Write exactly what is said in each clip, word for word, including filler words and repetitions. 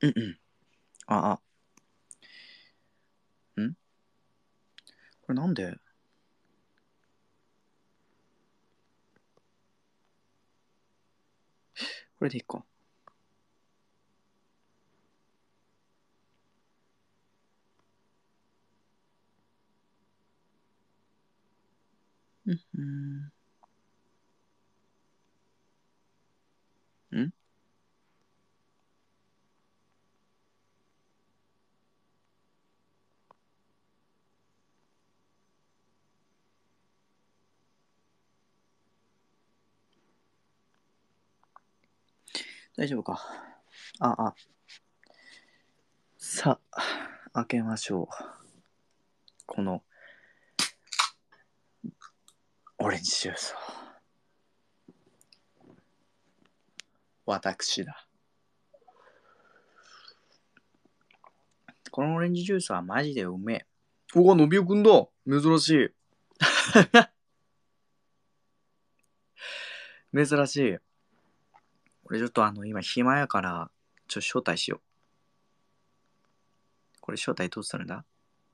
うんうん。あ、あ、んこれなんでこれでいいか。うんうん。ん大丈夫か。あ、あ。さあ、開けましょう。このオレンジジュースを。私だ。このオレンジジュースはマジでうめえ。おが、のびおくんだ。珍しい。珍しい。これちょっとあの、今暇やから、ちょっと招待しよう。これ招待どうするんだ？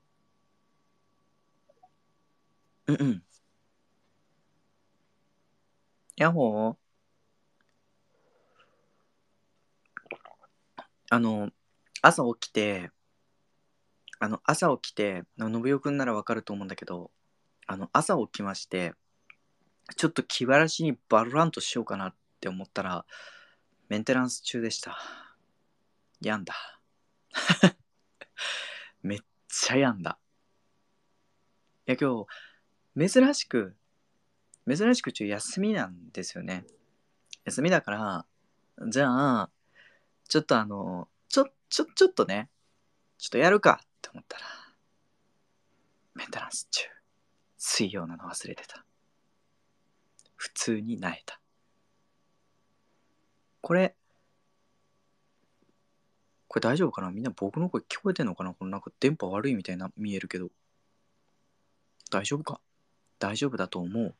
うんうん。ヤッホー。あの、朝起きて、あの、朝起きて、のびおくんならわかると思うんだけど、あの、朝起きまして、ちょっと気晴らしにバルラントしようかなって思ったら、メンテナンス中でした。病んだ。めっちゃ病んだ。いや、今日、珍しく、珍しくちょ休みなんですよね。休みだから、じゃあ、ちょっとあの、ちょ、ちょ、ちょっとね、ちょっとやるかって思ったら、メンテナンス中。水曜なの忘れてた。普通に萎えた。これ、これ大丈夫かな？みんな僕の声聞こえてんのかな？このなんか電波悪いみたいな見えるけど。大丈夫か？大丈夫だと思う。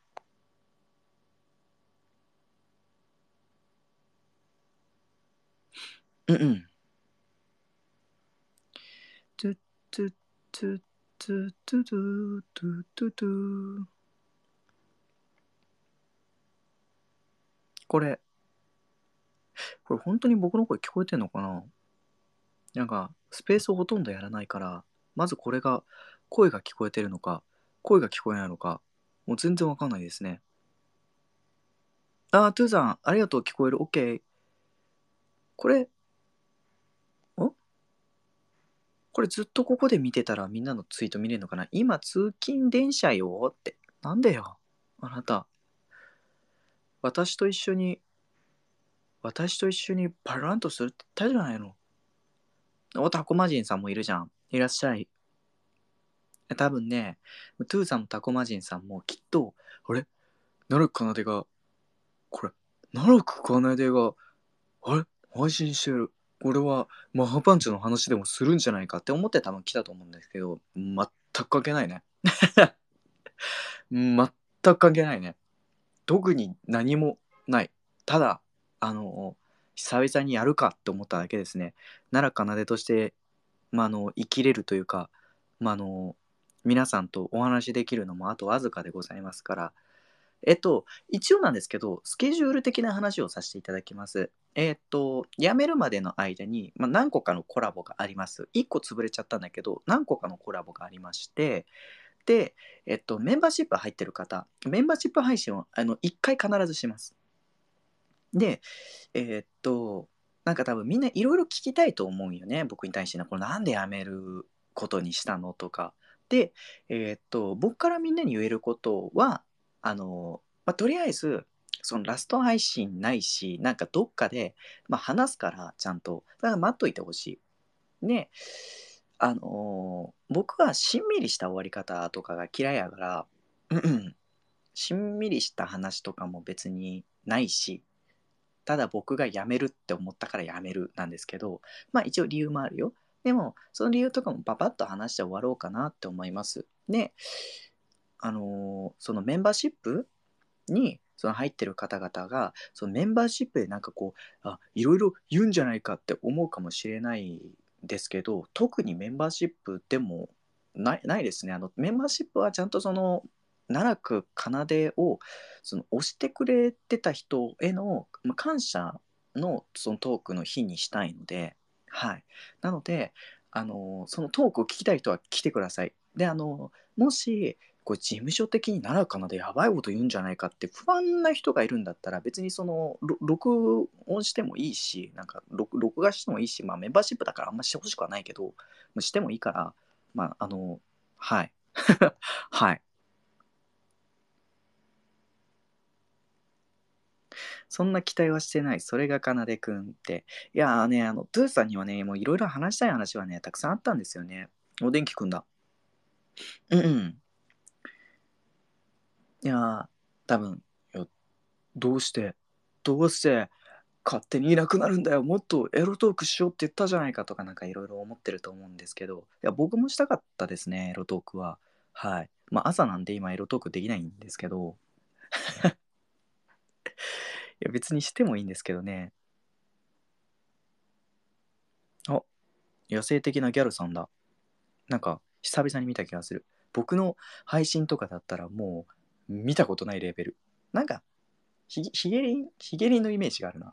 うんうん。トゥトゥトゥトゥトゥトゥトゥトゥトゥ。これ、これ本当に僕の声聞こえてんのかな？なんか、スペースをほとんどやらないから、まずこれが、声が聞こえてるのか、声が聞こえないのか、もう全然わかんないですね。あー、トゥーさん、ありがとう、聞こえる。オッケー。これ、んこれずっとここで見てたらみんなのツイート見れるのかな？今通勤電車よって。なんでよ。あなた。私と一緒に、私と一緒にバランとするって言ったじゃないの。お、タコマジンさんもいるじゃん。いらっしゃい。多分ね、トゥーさんもタコマジンさんもきっと、あれナルク奏が、これ、ナルク奏が、あれ配信してる。これはマハパンチの話でもするんじゃないかって思って多分来たと思うんですけど、全く関係ないね。全く関係ないね。特に何もない。ただ、あの、久々にやるかって思っただけですね。奈良奏として、まあ、あの、生きれるというか、まあ、あの、皆さんとお話しできるのもあとわずかでございますから、えっと、一応なんですけど、スケジュール的な話をさせていただきます。えっと、辞めるまでの間に、まあ、何個かのコラボがあります。いっこ潰れちゃったんだけど、何個かのコラボがありまして、で、えっと、メンバーシップ入ってる方、メンバーシップ配信をあのいっかい必ずします。で、えーっと、なんか多分みんないろいろ聞きたいと思うんよね。僕に対してね、これなんで辞めることにしたのとか。で、えーっと、僕からみんなに言えることは、あの、まあ、とりあえず、そのラスト配信ないし、なんかどっかで、まあ、話すからちゃんと、だから待っといてほしい。で、あのー僕はしんみりした終わり方とかが嫌いやから、うんうん、しんみりした話とかも別にないし、ただ僕が辞めるって思ったから辞めるなんですけど、まあ一応理由もあるよ。でも、その理由とかもパパッと話して終わろうかなって思います。で、あのーそのメンバーシップにその入ってる方々がそのメンバーシップでなんかこうあいろいろ言うんじゃないかって思うかもしれないんですけど、特にメンバーシップでもないないですね。あのメンバーシップはちゃんとその奈落奏でをその推してくれてた人へのまあ感謝のそのトークの日にしたいので、はい。なので、あのそのトークを聞きたい人は来てください。で、あのもしこれ事務所的に奈良かなでやばいこと言うんじゃないかって不安な人がいるんだったら別にそのろ録音してもいいし、なんか録録画してもいいし、まあメンバーシップだからあんましてほしくはないけど、まあしてもいいから、まああの、はい。はい。そんな期待はしてない。それがかなでくんって。いやーね、あの、トゥーさんにはね、もういろいろ話したい話はね、たくさんあったんですよね。お電気くんだ。うんうん。いやー、多分、いやどうして、どうして勝手にいなくなるんだよ。もっとエロトークしようって言ったじゃないかとかなんかいろいろ思ってると思うんですけど、いや、僕もしたかったですね、エロトークは。はい。まあ、朝なんで今エロトークできないんですけど、いや、別にしてもいいんですけどね。あ、野生的なギャルさんだ。なんか、久々に見た気がする。僕の配信とかだったらもう、見たことないレベル。なんか、ひひげりん、ひげりんのイメージがあるな。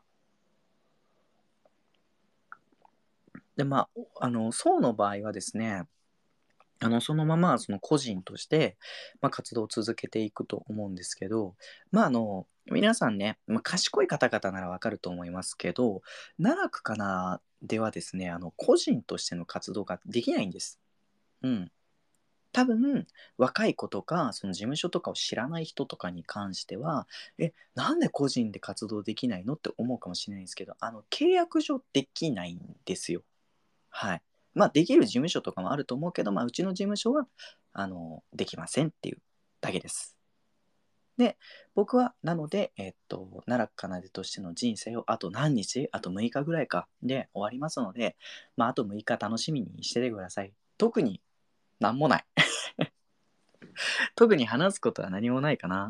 で、まあ、あの、そうの場合はですね、あのそのままその個人として、まあ、活動を続けていくと思うんですけど、まあ、あの皆さんね、まあ、賢い方々ならわかると思いますけど、奈落かなではですね、あの個人としての活動ができないんです。うん、多分若い子とかその事務所とかを知らない人とかに関しては、えなんで個人で活動できないのって思うかもしれないんですけど、あの契約上できないんですよ。はい。まあ、できる事務所とかもあると思うけど、まあ、うちの事務所は、あの、できませんっていうだけです。で、僕は、なので、えっと、奈良かなでとしての人生をあと何日あとむいかぐらいかで終わりますので、まあ、あとむいか楽しみにしててください。特になんもない。特に話すことは何もないかな。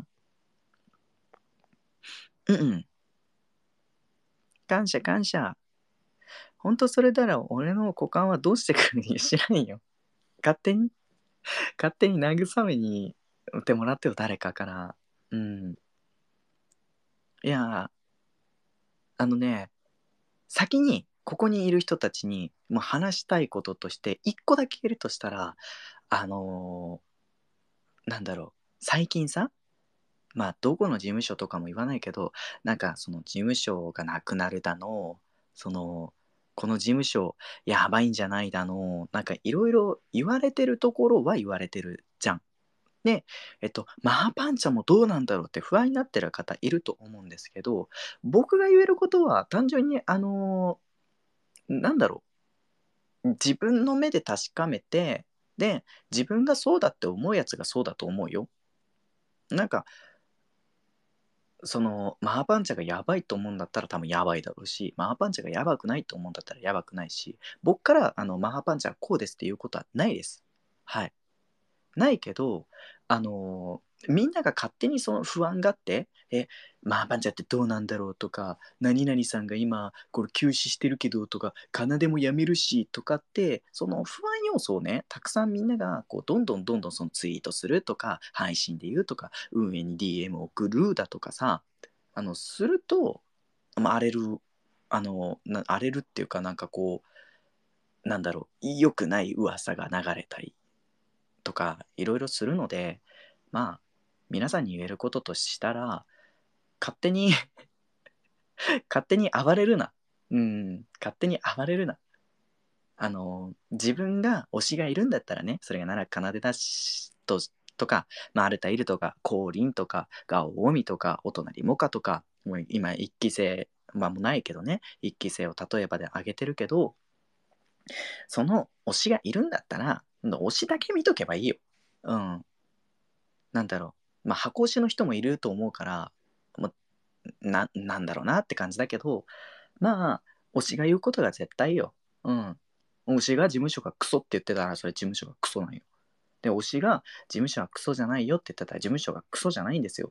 うんうん。感謝感謝。ほんとそれなら俺の股間はどうしてくるに知らんよ。勝手に勝手に慰めに打ってもらってよ、誰かから。うん。いや、あのね、先にここにいる人たちにもう話したいこととして一個だけいるとしたら、あのーなんだろう、最近さ、まあどこの事務所とかも言わないけど、なんかその事務所がなくなるだの、その、この事務所やばいんじゃないだの、なんかいろいろ言われてるところは言われてるじゃん。で、えっと、マハパンチャもどうなんだろうって不安になってる方いると思うんですけど、僕が言えることは単純に、あのーなんだろう、自分の目で確かめて、で、自分がそうだって思うやつがそうだと思うよ。なんか、その、マハパンチャがやばいと思うんだったら多分やばいだろうし、マハパンチャがやばくないと思うんだったらやばくないし、僕からあのマハパンチャはこうですっていうことはないです。はい。ないけど、あのーみんなが勝手にその不安があって、え、まあ、バンチャってどうなんだろうとか、何々さんが今、これ休止してるけどとか、奏でも辞めるしとかって、その不安要素をね、たくさんみんながこうどんどんどんどんそのツイートするとか、配信で言うとか、運営に ディーエム 送るだとかさ、あの、すると、まあ、荒れる、あの、な荒れるっていうかなんかこう、なんだろう、良くない噂が流れたりとかいろいろするので、まあ皆さんに言えることとしたら、勝手に勝手に暴れるな。うん、勝手に暴れるな。あの自分が推しがいるんだったらね、それが奈良奏だしととか、まあ、アルタイルとか降臨とかガオオミとかお隣モカとか、もう今一期生、まあもうないけどね、一期生を例えばで挙げてるけど、その推しがいるんだったら推しだけ見とけばいいよ。うん。なんだろう、まあ、箱推しの人もいると思うから、まあ、な、なんだろうなって感じだけど、まあ、推しが言うことが絶対よ。うん。推しが事務所がクソって言ってたら、それ事務所がクソなんよ。で、推しが事務所はクソじゃないよって言ってたら、事務所がクソじゃないんですよ。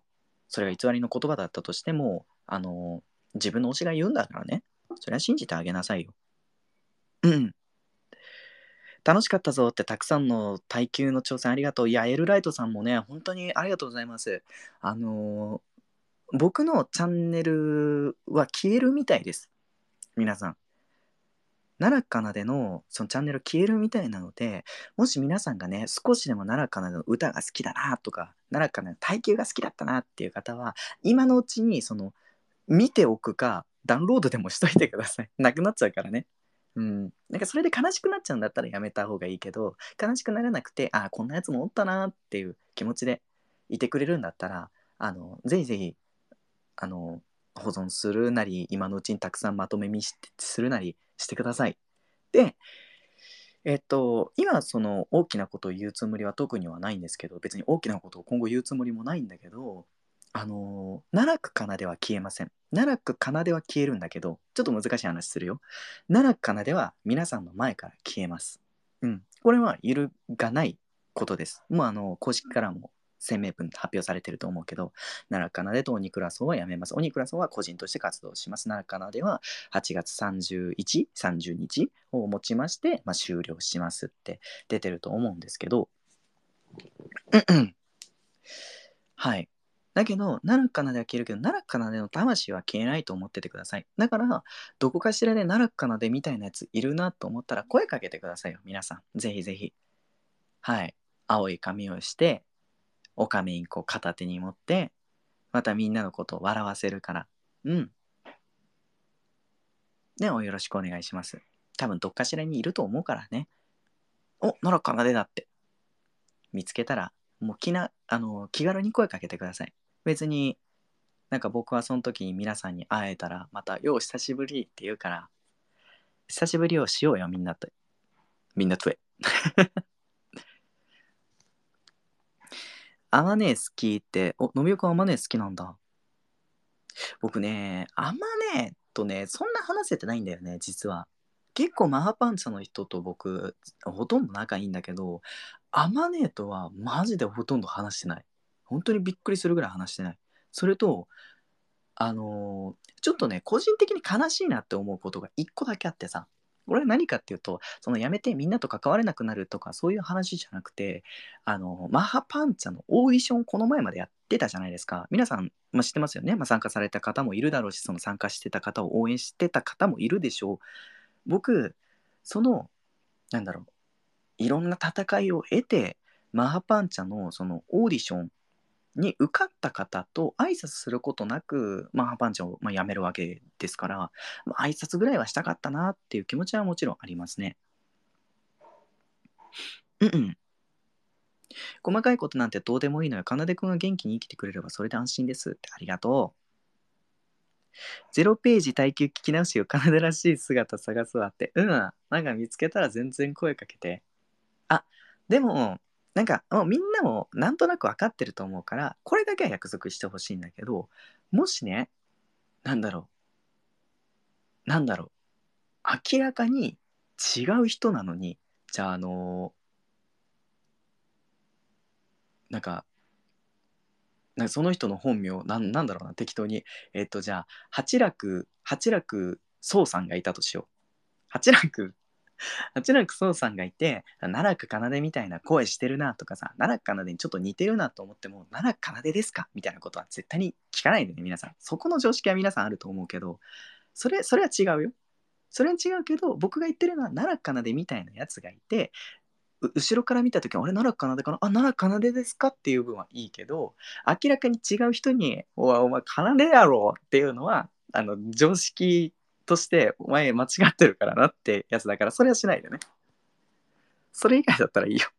それが偽りの言葉だったとしても、あの、自分の推しが言うんだからね。それは信じてあげなさいよ。うん。楽しかったぞってたくさんの耐久の挑戦ありがとう。いや、エルライトさんもね、本当にありがとうございます。あの、僕のチャンネルは消えるみたいです。皆さん。奈良かなでのそのチャンネル消えるみたいなので、もし皆さんがね、少しでも奈良かなでの歌が好きだなとか、奈良かなでの耐久が好きだったなっていう方は、今のうちにその見ておくか、ダウンロードでもしといてください。なくなっちゃうからね。うん。なんかそれで悲しくなっちゃうんだったらやめた方がいいけど、悲しくならなくて、ああ、こんなやつもおったなっていう気持ちでいてくれるんだったら、あの、ぜひぜひ、あの、保存するなり、今のうちにたくさんまとめ見してするなりしてください。で、えっと、今その大きなことを言うつもりは特にはないんですけど、別に大きなことを今後言うつもりもないんだけど、あの、奈落かなでは消えません。奈落かなでは消えるんだけど、ちょっと難しい話するよ。奈落かなでは皆さんの前から消えます。うん。これは揺るがないことです。もうあの、公式からも声明文発表されてると思うけど、奈良かなでと鬼倉荘はやめます。鬼倉荘は個人として活動します。奈良かなでははちがつさんじゅういち、さんじゅうにちをもちまして、まあ、終了しますって出てると思うんですけど、はい。だけど、奈良かなでは消えるけど、奈良かなでの魂は消えないと思っててください。だから、どこかしらで奈良かなでみたいなやついるなと思ったら声かけてくださいよ、皆さん。ぜひぜひ。はい。青い髪をして、オカメインコ片手に持って、またみんなのことを笑わせるから。うん。ね、およろしくお願いします。多分どっかしらにいると思うからね。お、奈良かなでだって見つけたら、もう気な、あの、気軽に声かけてください。別になんか僕はその時に皆さんに会えたら、また、よう久しぶりって言うから、久しぶりをしようよ、みんなと。みんなとえ。アマネ好きって、お、のびおくんアマネ好きなんだ。僕ね、アマネとね、そんな話せてないんだよね、実は。結構マハパンチャの人と僕、ほとんど仲いいんだけど、アマネとはマジでほとんど話してない。本当にびっくりするぐらい話してない。それと、あのーちょっとね、個人的に悲しいなって思うことが一個だけあってさ、俺は何かっていうと、そのやめてみんなと関われなくなるとかそういう話じゃなくて、あの、マハパンチャのオーディションこの前までやってたじゃないですか。皆さん、まあ、知ってますよね。まあ、参加された方もいるだろうし、その参加してた方を応援してた方もいるでしょう。僕、その、なんだろう、いろんな戦いを得て、マハパンチャのそのオーディションに受かった方と挨拶することなく、まあ、ハパンチャを、まあ、辞めるわけですから、まあ、挨拶ぐらいはしたかったなっていう気持ちはもちろんありますね。うんうん。細かいことなんてどうでもいいのよ。かなでくんが元気に生きてくれればそれで安心ですってありがとう。ゼロページ耐久聞き直しよ。かなでらしい姿探すわって。うん。なんか見つけたら全然声かけて。あ、でも、なんかもうみんなもなんとなく分かってると思うから、これだけは約束してほしいんだけど、もしね、なんだろう、なんだろう、明らかに違う人なのに、じゃあ、あのなんか、なんかその人の本名、なん、なんだろうな、適当に。えっと、じゃあ、八楽、八楽宗さんがいたとしよう。八楽、八楽宗さんがいて、奈落かなでみたいな声してるなとかさ、奈落かなでにちょっと似てるなと思っても、奈落かなでですかみたいなことは絶対に聞かないでね、皆さん。そこの常識は皆さんあると思うけど、それ、それは違うよ。それは違うけど、僕が言ってるのは奈良かなでみたいなやつがいて、う後ろから見た時は、あれ、奈良かなでかなあ、奈良かなでですかっていう分はいいけど、明らかに違う人に、おい、お前、かなでやろっていうのは、あの、常識として、お前間違ってるからなってやつだから、それはしないでね。それ以外だったらいいよ。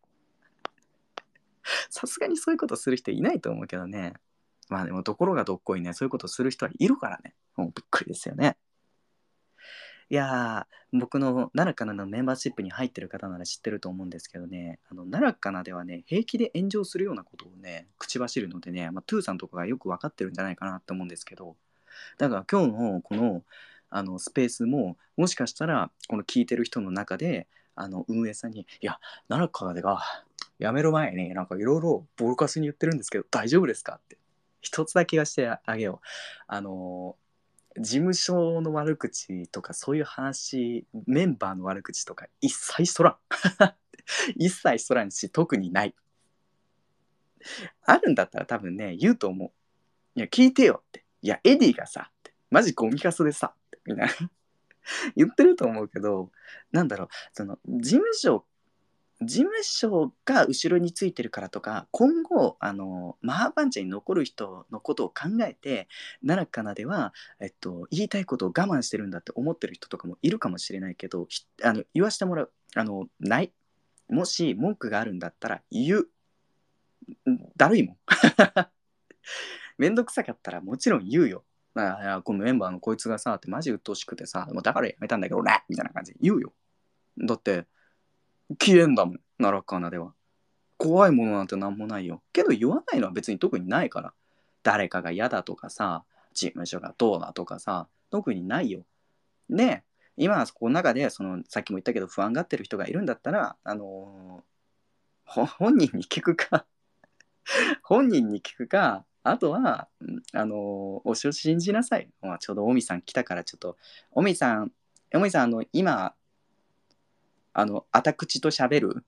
さすがにそういうことする人いないと思うけどね。まあでも、ところがどっこいね、そういうことする人はいるからね。もうびっくりですよね。いやー、僕の奈良かなのメンバーシップに入ってる方なら知ってると思うんですけどね、あの奈良かなではね、平気で炎上するようなことをね、口走るのでね、まあ、トゥーさんとかがよく分かってるんじゃないかなって思うんですけど、だから今日のこのあのスペースも、もしかしたら、この聞いてる人の中で、あの運営さんに、いや、奈良かなでが、やめる前になんかいろいろボロカスに言ってるんですけど、大丈夫ですかって。 一つだけ言わせてあげよう。あの事務所の悪口とかそういう話、メンバーの悪口とか一切しとらん。一切しとらんし、特にない。あるんだったら多分ね、言うと思う。いや、聞いてよって。いや、エディがさ、ってマジゴミカスでさ、ってみんな言ってると思うけど、なんだろう、その事務所事務所が後ろについてるからとか、今後あのマハパンチャに残る人のことを考えて、奈良かなでは、えっと、言いたいことを我慢してるんだって思ってる人とかもいるかもしれないけど、ひあの言わせてもらう。あのない。もし文句があるんだったら言う。だるいもん。めんどくさかったらもちろん言うよ。あいやこのメンバーのこいつがさってマジ鬱陶しくてさ、もうだからやめたんだけどねみたいな感じで言うよ。だって消えんだもん、奈良かなでは。怖いものなんてなんもないよ。けど言わないのは別に特にないから。誰かが嫌だとかさ、事務所がどうだとかさ、特にないよ。で、今この中でそのさっきも言ったけど不安がってる人がいるんだったら、あのー本人に聞くか本人に聞くか、あとはあのー、推しを信じなさい。まあ、ちょうどおみさん来たからちょっと、おみさん、おみさんあの今あのあた口と喋る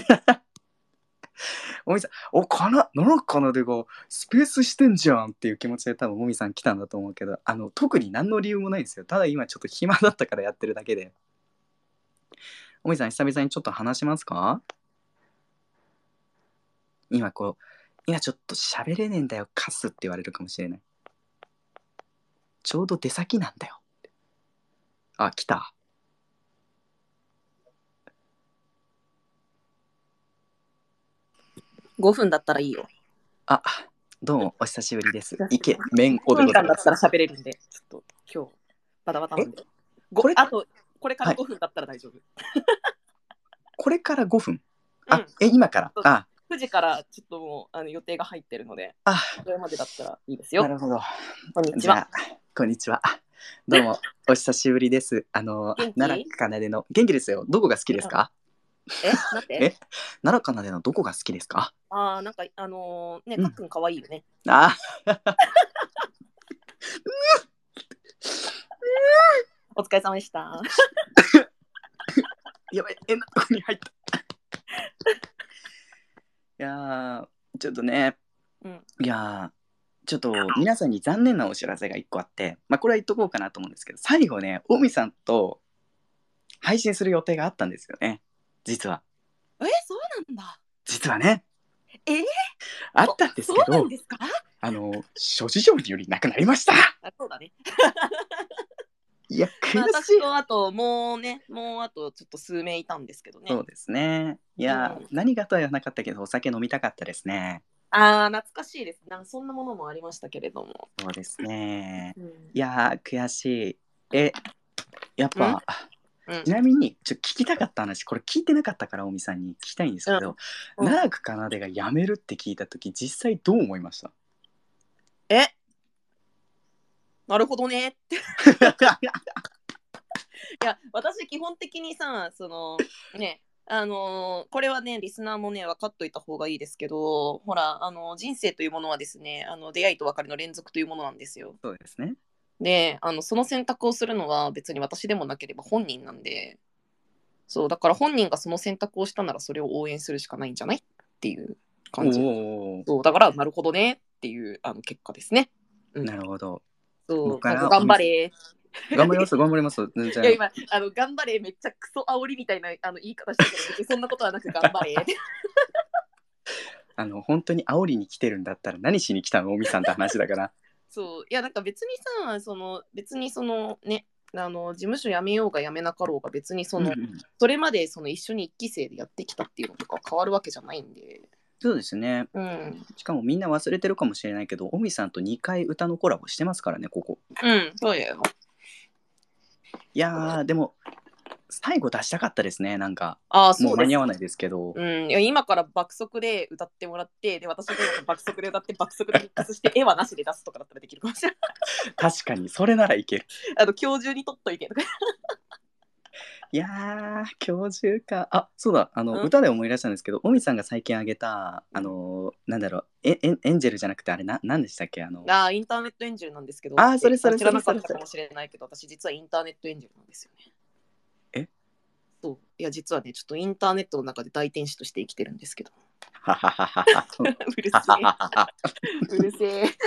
もみさん、お、かな、なんかなでがスペースしてんじゃんっていう気持ちで多分もみさん来たんだと思うけど、あの、特に何の理由もないんですよ。ただ今ちょっと暇だったからやってるだけで。もみさん、久々にちょっと話しますか？今こう、今ちょっと喋れねえんだよ、カスって言われるかもしれない。ちょうど出先なんだよ。あ、来た。 ごふんだったらいいよ。 あ、どうもお久しぶりです。イケメンオでごふんかんございます。 だったら喋れるんで、ちょっと今日バタバタなんで。 これあと、これからはいごふんだったら大丈夫。 これからごふん。 うあ、 ん。 え、今から。あ、 くじからちょっともうあの予定が入ってるので、 あ、 それまでだったらいいですよ。 なるほど。 こんにちは。 じゃあ、こんにちは。どうも、お久しぶりです。あの、 元気奈良かなでの、元気ですよ。どこが好きですか？ え、なんてえ奈良かなでのどこが好きですか？ あー、なんか、あのー、ね、 うんかっくんかわいいよね。 あお疲れ様でした。 やばい、変なとこに入った。いやー、ちょっとね、 うん、 いやー、ちょっと皆さんに残念なお知らせがいっこあって、まあこれは言っとこうかなと思うんですけど、最後ね、オミさんと配信する予定があったんですよね。実は。 え、そうなんだ。 実はね。 えー、 あったんですけそうなどんですか？ あの諸事情によりなくなりました。 あ、そうだね。 いや悔しい、 まあ、私とあともうね、もうあとちょっと数名いたんですけどね。 そうですね。いや、うん、何がとは言わなかったけどお酒飲みたかったですね。 ああ、懐かしいです。なんかそんなものもありましたけれども。 そうですね。 うん、 いや悔しい。えやっぱ、 うん、 ちなみにちょっと聞きたかった話、これ聞いてなかったからおみさんに聞きたいんですけど、うん、奈良かなでが辞めるって聞いた時実際どう思いました？ えなるほどねっていや私基本的にさそのねあのー、これはねリスナーもね分かっといた方がいいですけど、ほらあの人生というものはですね、あの出会いと別れの連続というものなんですよ。 そうですね。 であのその選択をするのは別に私でもなければ本人なんで、そうだから本人がその選択をしたならそれを応援するしかないんじゃないっていう感じ。そうだからなるほどねっていうあの結果ですね。うん、 なるほど。 そうから頑張れ頑張ります頑張ります。全然。 いや今あの頑張れめっちゃクソ煽りみたいなあの言い方したけど別にそんなことはなく頑張れあの本当に煽りに来てるんだったら何しに来たのおみさんって話だからそういやなんか別にさその別にそのねあの事務所辞めようが辞めなかろうが別にその、うんうん、それまでその一緒に一期生でやってきたっていうのとか変わるわけじゃないんで。 そうですね、 うん、 しかもみんな忘れてるかもしれないけどおみさんとにかい歌のコラボしてますからねここ。 うんそうだよ。 いやーでも最後出したかったですね。なんかあそうもう間に合わないですけど、 うん、いや今から爆速で歌ってもらってで私が爆速で歌って爆速でミックスして絵はなしで出すとかだったらできるかもしれない確かにそれならいける。 あの今日中に撮っといてとかいやー今日中か。あ、そうだ、あのうん歌で思い出したんですけど、おみさんが最近あげたあのなんだろう、エエンエンジェルじゃなくてあれな何でしたっけ、あのあーインターネットエンジェルなんですけどっあーそれそれてあ知らそれそれそれなかったかもしれないけど、私実はインターネットエンジェルなんですよね。 えそういや実はねちょっとインターネットの中で大天使として生きてるんですけど。 はははははうるはせえはははうるせえ。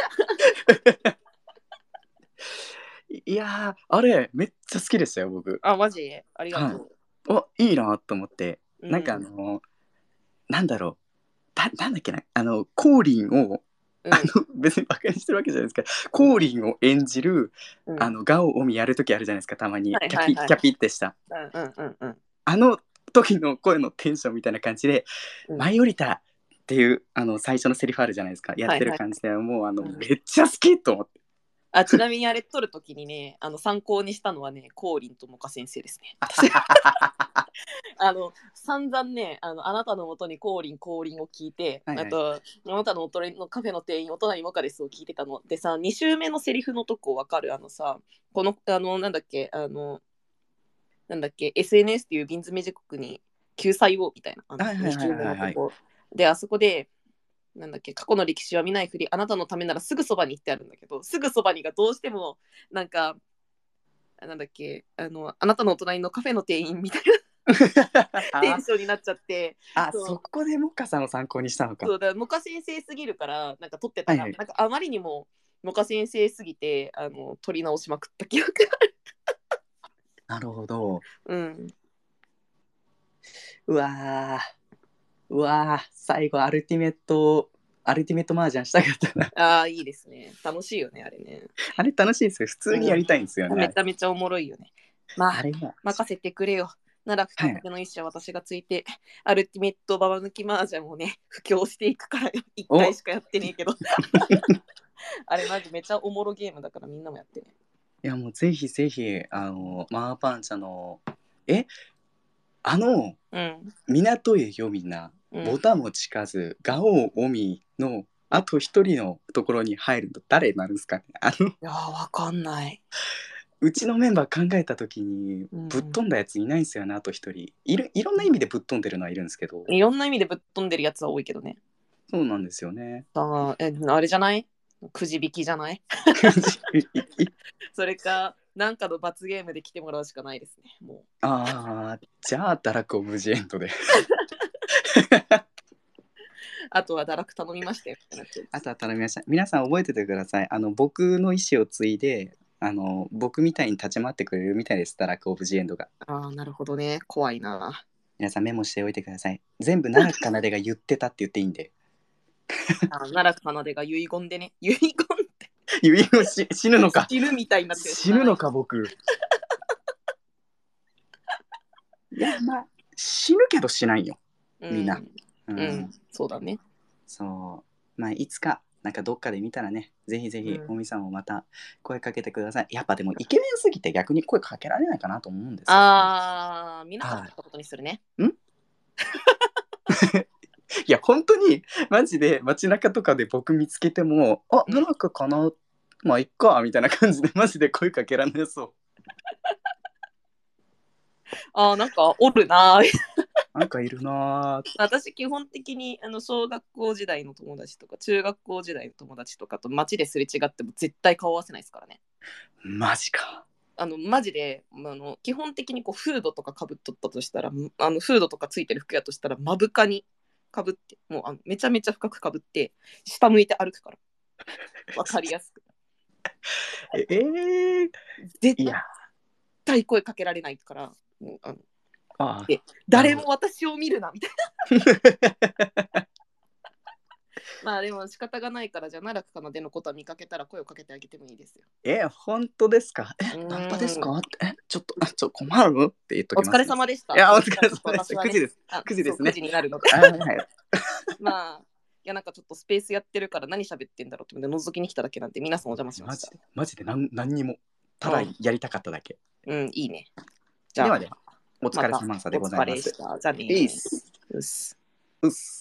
いやーあれめっちゃ好きでしたよ僕。 あマジありがはい。 とおいいなと思って、 う。うなんかあんのなんだろう、だなんだっけな、あのコーリンをあうんの別にバカにしてるわけじゃないですか。コーリンを演じるうんあのガオオミやるときあるじゃないですか、たまにはいキャはいはい。 ピキャピってしたうんうんうんうんあの時の声のテンションみたいな感じでうん舞い降りたっていうあの最初のセリフあるじゃないですか、やっはいはい。 てる感じでもうあのうんめっちゃ好きと思って。 あちなみにあれ撮るときにねあの参考にしたのはねコーリンとモカ先生ですね。あの散々ねあのあなたのもとに降臨降臨を聞いて、 はいはいあとあなたのおとりのカフェの店員お隣モカですを聞いてたのでさ、に週目のセリフのとこわかる、あのさこのあのなんだっけあのなんだっけ エスエヌエス っていう瓶詰め時刻に救済をみたいなあの2 はいはいはい週目はいはい。 のとこで、あそこでなんだっけ過去の歴史は見ないふりあなたのためならすぐそばに行ってあるんだけど、すぐそばにがどうしてもなんかなんだっけあのあなたのお隣のカフェの店員みたいなテンションになっちゃって、 あ、 そうそこでモカさんを参考にしたのか。 そうだ、モカ先生すぎるからなんか撮ってたら、 はいはい。 なんかあまりにもモカ先生すぎてあの撮り直しまくった記憶が。 なるほど。 うんうわーうわー最後アルティメットアルティメット麻雀したかったな。 ああいいですね、楽しいよねあれね。 あれ楽しいですよ、普通にやりたいんですようん、めね。 ちゃめちゃおもろいよね。まああれが任せてくれよ。奈良はい。 かなでの一社は私がついてアルティメットババ抜き麻雀をね布教していくからよ。一回おしかやってねえけどあれマジめちゃおもろゲームだからみんなもやってね。 いやもうぜひぜひあのマーパンチャのえあのうん港へよみなうんボタも近づガオオミのうん。いあと一人のところに入ると誰なんですかね。あのやーわかんない。 うちのメンバー考えた時にうんぶっ飛んだやついないんですよね、あと一人いる。いろんな意味でぶっ飛んでるのはいるんですけど。 いろんな意味でぶっ飛んでるやつは多いけどね。 そうなんですよね。 あえあれじゃない、くじ引きじゃないそれかなんかの罰ゲームで来てもらうしかないですねもう。 ああじゃあ堕落オブジェントであとは堕落頼みましたよってなっちゃう。 あとは頼みました。皆さん覚えててください。あの僕の意思を継いであの僕みたいに立ち回ってくれるみたいです、堕落オブジェンドが。 ああなるほどね、怖いな。 皆さんメモしておいてください。全部奈良かなでが言ってたって言っていいんで。 あ奈良かなでが遺言でね遺言って言いのし死ぬのか。 死ぬみたいになってる。 死ぬのか僕。いやまあ死ぬけどしないよみんな。ううん、うん、そうだね。 そうまあいつかなんかどっかで見たらね、ぜひぜひうんおみさんもまた声かけてください。やっぱでもイケメンすぎて逆に声かけられないかなと思うんですよ。 ああ見なかったことにするね。 んいや本当にマジで街中とかで僕見つけてもあうん奈良かかな、まあいっかみたいな感じでマジで声かけられなそう。 あーなんかおるなーなんかいるなー。 私基本的にあの小学校時代の友達とか中学校時代の友達とかと街ですれ違っても絶対顔合わせないですからね。 マジか。 あのマジであの基本的にこうフードとかかぶっとったとしたら、あのフードとかついてる服やとしたら目深にかぶって、もうあのめちゃめちゃ深くかぶって下向いて歩くからわかりやすく。 ええー、 絶いや対声かけられないからもうあのあで誰も私を見るなみたいなまあでも仕方がないから、じゃあ奈良かなでのことは見かけたら声をかけてあげてもいいですよ。 え本当ですか。えうーんナンパですかってえちょっとあちょっと困るって言っとお疲きます、ね、 れ様でした。 いやお疲れ様でした。 私はねくじです。 あくじですね。 そうくじになるのであはいはいまあいやなんかちょっとスペースやってるから何喋ってんだろうって思って覗きに来ただけなんで、皆さんお邪魔しました。 マジでマジで何何にもただやりたかっただけ。 うん、いいね。じゃあではではお疲れまた様さでおございます。 疲れした。じゃあねいいっす。 うっす。 うっす。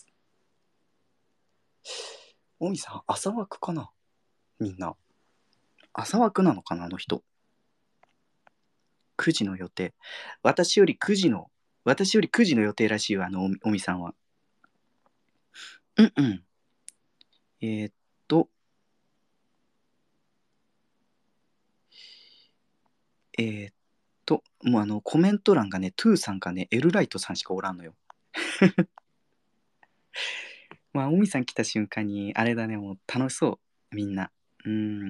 おみさん朝枠かな。みんな朝枠なのかなあの人。 くじの予定。私よりくじの、私よりくじの予定らしいよ、あの、おみおみさんは。うんうん。えーっと、えーっと、もうあの、コメント欄がね、トゥーさんかね、エルライトさんしかおらんのよ。まあ、おみさん来た瞬間に、あれだね、もう楽しそう、みんな。うん。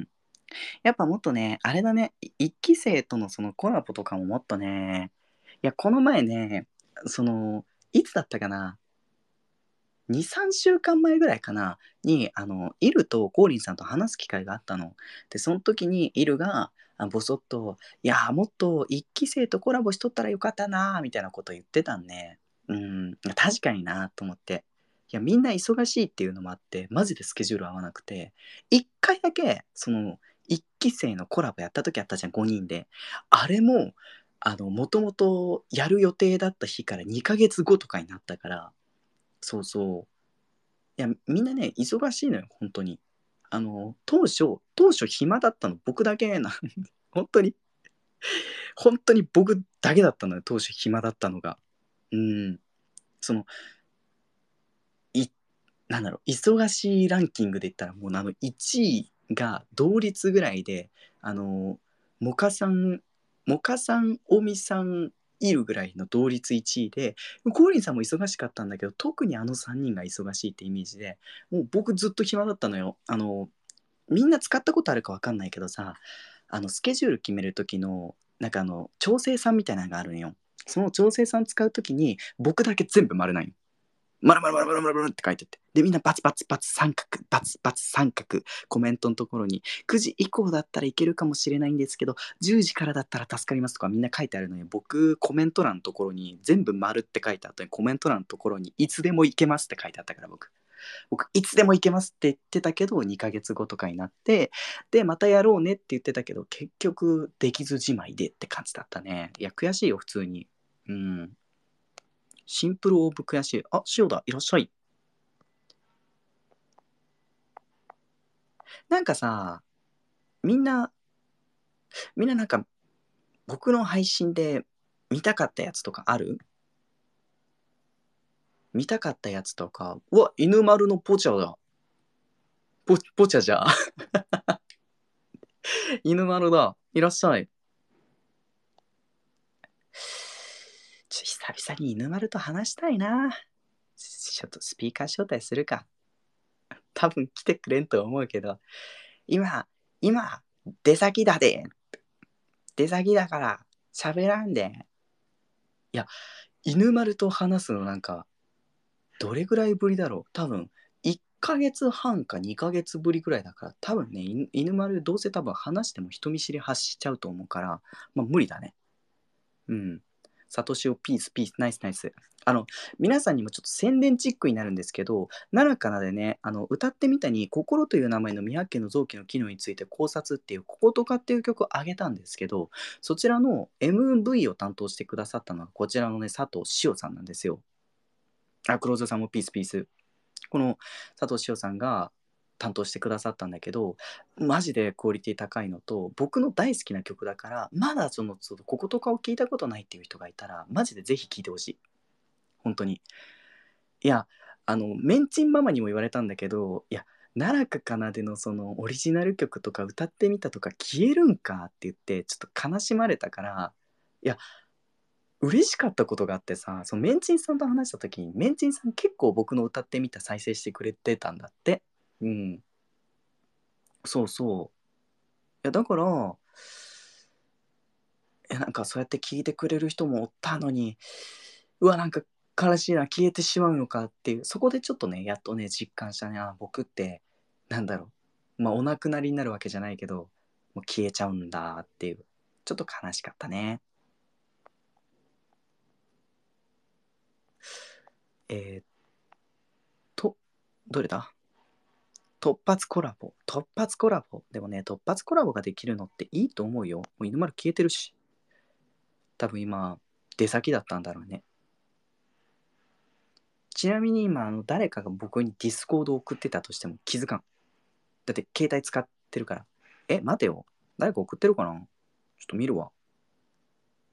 やっぱもっとね、あれだね、い一期生とのそのコラボとかももっとね、いや、この前ね、その、いつだったかな、に、さんしゅうかんまえぐらいかな、に、あの、イルとコーリンさんと話す機会があったの。で、その時にイルが、あボソッと、いやー、もっと一期生とコラボしとったらよかったなー、みたいなこと言ってたんね。うん、確かになと思って。いや、みんな忙しいっていうのもあって、マジでスケジュール合わなくて、一回だけ、その、一期生のコラボやった時あったじゃん、ごにんで。あれも、あの、もともとやる予定だった日からにかげつごとかになったから、そうそう。いや、みんなね、忙しいのよ、本当に。あの、当初、当初暇だったの僕だけな、本当に、本当に僕だけだったのよ、当初暇だったのが。うん、その、い、なんだろう、忙しいランキングで言ったら、もうあの、いちいが同率ぐらいで、あの、モカさん、モカさん、オミさん、いるぐらいの同率いちいで、コーリンさんも忙しかったんだけど、特にあのさんにんが忙しいってイメージで、もう僕ずっと暇だったのよ。あの、みんな使ったことあるか分かんないけどさ、あのスケジュール決める時のなんかあの調整さんみたいなのがあるんよ。その調整さん使う時に僕だけ全部丸なんよ。丸丸丸丸丸丸って書いてって、でみんなバツバツバツ三角バツバツ三角、コメントのところにくじ以降だったらいけるかもしれないんですけどじゅうじからだったら助かりますとかみんな書いてあるのに、僕コメント欄のところに全部丸って書いてあったのに、コメント欄のところにいつでもいけますって書いてあったから、僕僕いつでも行けますって言ってたけどにかげつごとかになって、でまたやろうねって言ってたけど結局できずじまいでって感じだったね。いや悔しいよ普通に。うん、シンプルオブ悔しい。あ、塩田いらっしゃい。なんかさ、みんなみんななんか僕の配信で見たかったやつとかある？見たかったやつとか、うわ犬丸のポチャだ。ポポチャじゃ犬丸だ、いらっしゃい。ちょ久々に犬丸と話したいな。ちょっとスピーカー招待するか。多分来てくれんと思うけど、今、今、出先だで。出先だから喋らんで。いや、犬丸と話すのなんか、どれぐらいぶりだろう。多分、いっかげつはんかにかげつぶりぐらいだから、多分ね、犬丸どうせ多分話しても人見知り発しちゃうと思うから、まあ無理だね。うん。サトシオピースピースナイスナイス。あの皆さんにもちょっと宣伝チックになるんですけど、奈良からでね、あの歌ってみたに心という名前の未発見の臓器の機能について考察っていうこことかっていう曲をあげたんですけど、そちらの エムブイ を担当してくださったのはこちらのね佐藤潮さんなんですよ。あ、クローズさんもピースピース。この佐藤潮さんが担当してくださったんだけど、マジでクオリティ高いのと、僕の大好きな曲だから、まだそのそのこことかを聞いたことないっていう人がいたらマジでぜひ聴いてほしい、本当に。いや、あのメンチンママにも言われたんだけど、いや奈良かかなでのそのオリジナル曲とか歌ってみたとか消えるんかって言ってちょっと悲しまれたから、いや嬉しかったことがあってさ、そのメンチンさんと話した時にメンチンさん結構僕の歌ってみた再生してくれてたんだって。うん、そうそう。いやだからえなんかそうやって聞いてくれる人もおったのに、うわなんか悲しいな、消えてしまうのかっていう、そこでちょっとねやっとね実感したね。あ僕ってなんだろう、まあお亡くなりになるわけじゃないけどもう消えちゃうんだっていう、ちょっと悲しかったね。えー、っとどれだ、突発コラボ突発コラボでもね、突発コラボができるのっていいと思うよ。もう犬丸消えてるし、多分今出先だったんだろうね。ちなみに今あの誰かが僕にディスコードを送ってたとしても気づかん。だって携帯使ってるから。え待てよ、誰か送ってるかな、ちょっと見るわ。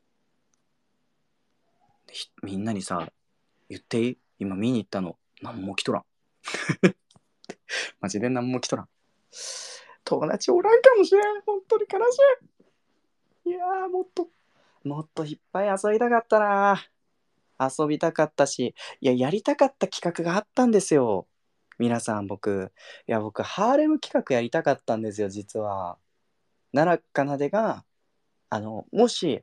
みんなにさ言っていい？今見に行ったの何も来とらんマジで何も来とらん。友達おらんかもしれん。本当に悲しい。いやーもっともっといっぱい遊びたかったな。遊びたかったし、いややりたかった企画があったんですよ。皆さん僕いや僕ハーレム企画やりたかったんですよ実は。奈良かなでがあのもし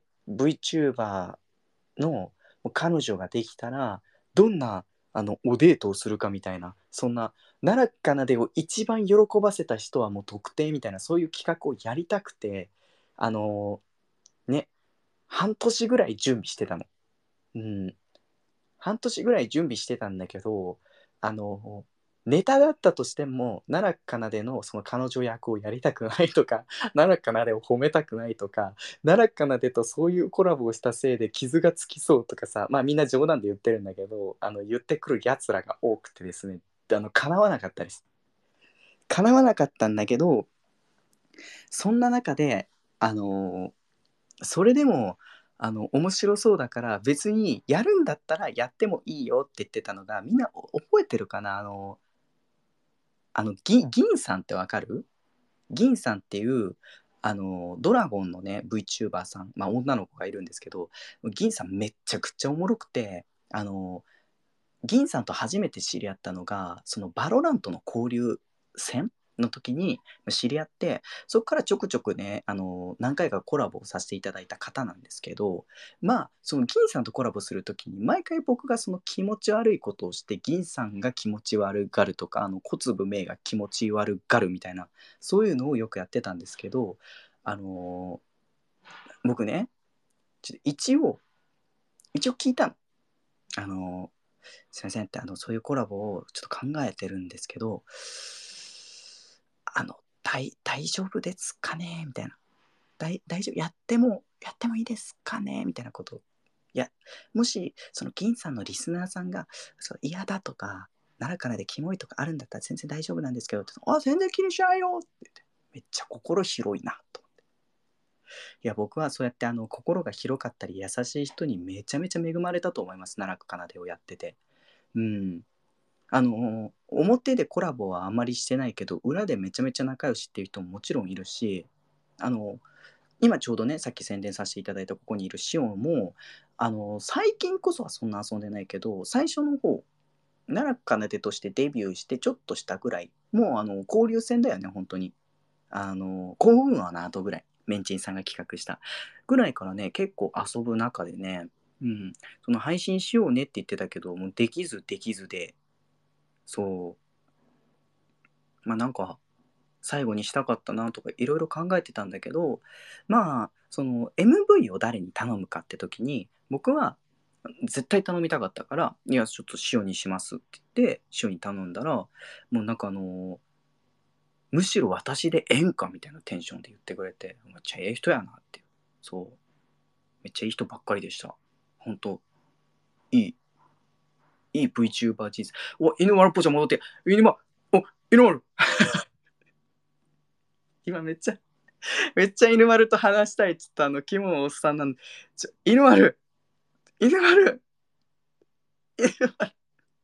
VTuber の彼女ができたらどんなあのおデートをするかみたいな、そんな奈良かなでを一番喜ばせた人はもう特定みたいな、そういう企画をやりたくて、あのね半年ぐらい準備してたの。うん半年ぐらい準備してたんだけど、あのネタだったとしても奈良かなでのその彼女役をやりたくないとか奈良かなでを褒めたくないとか、奈良かなでとそういうコラボをしたせいで傷がつきそうとかさ、まあみんな冗談で言ってるんだけど、あの言ってくるやつらが多くてですね、あの叶わなかったです叶わなかったんだけど、そんな中であのそれでもあの面白そうだから別にやるんだったらやってもいいよって言ってたのが、みんな覚えてるかな。あのあの銀銀さんってわかる？銀さんっていうあのドラゴンのね VTuber さん、まあ女の子がいるんですけど、銀さんめっちゃくちゃおもろくて、あの銀さんと初めて知り合ったのがそのバロラントの交流戦の時に知り合って、そこからちょくちょくねあの何回かコラボをさせていただいた方なんですけど、まあその銀さんとコラボする時に毎回僕がその気持ち悪いことをして銀さんが気持ち悪がるとか、あの小粒芽が気持ち悪がるみたいな、そういうのをよくやってたんですけど、あの僕ねちょっと一応一応聞いたの。あのすいませんってあのそういうコラボをちょっと考えてるんですけど、あの大大丈夫ですかねみたいな、大大丈夫やってもやってもいいですかねみたいなことを、いやもしその銀さんのリスナーさんがそう嫌だとか奈良からでキモいとかあるんだったら全然大丈夫なんですけどって、あ全然気にしないよって言って、めっちゃ心広いなと思って。いや僕はそうやってあの心が広かったり優しい人にめちゃめちゃ恵まれたと思います、奈良かなでをやってて。うんあの表でコラボはあまりしてないけど裏でめちゃめちゃ仲良しっていう人ももちろんいるし、あの今ちょうどねさっき宣伝させていただいたここにいるシオンもあの最近こそはそんな遊んでないけど、最初の方奈良かなでとしてデビューしてちょっとしたぐらい、もうあの交流戦だよね本当に。あの幸運はの後ぐらいメンチンさんが企画したぐらいからね結構遊ぶ中でね、うん、その配信しようねって言ってたけどもうできずできずで、そうまあなんか最後にしたかったなとかいろいろ考えてたんだけど、まあその エムブイ を誰に頼むかって時に僕は絶対頼みたかったから、いやちょっと塩にしますって言って塩に頼んだら、もうなんかあのむしろ私でええんかみたいなテンションで言ってくれて、めっちゃええ人やなって。そうめっちゃいい人ばっかりでした。本当いいいい VTuber 人生。お犬丸っぽちゃん戻って、犬丸お犬丸今めっちゃめっちゃ犬丸と話したいっつったあのキモのおっさんなんで、ちょ犬丸犬丸犬丸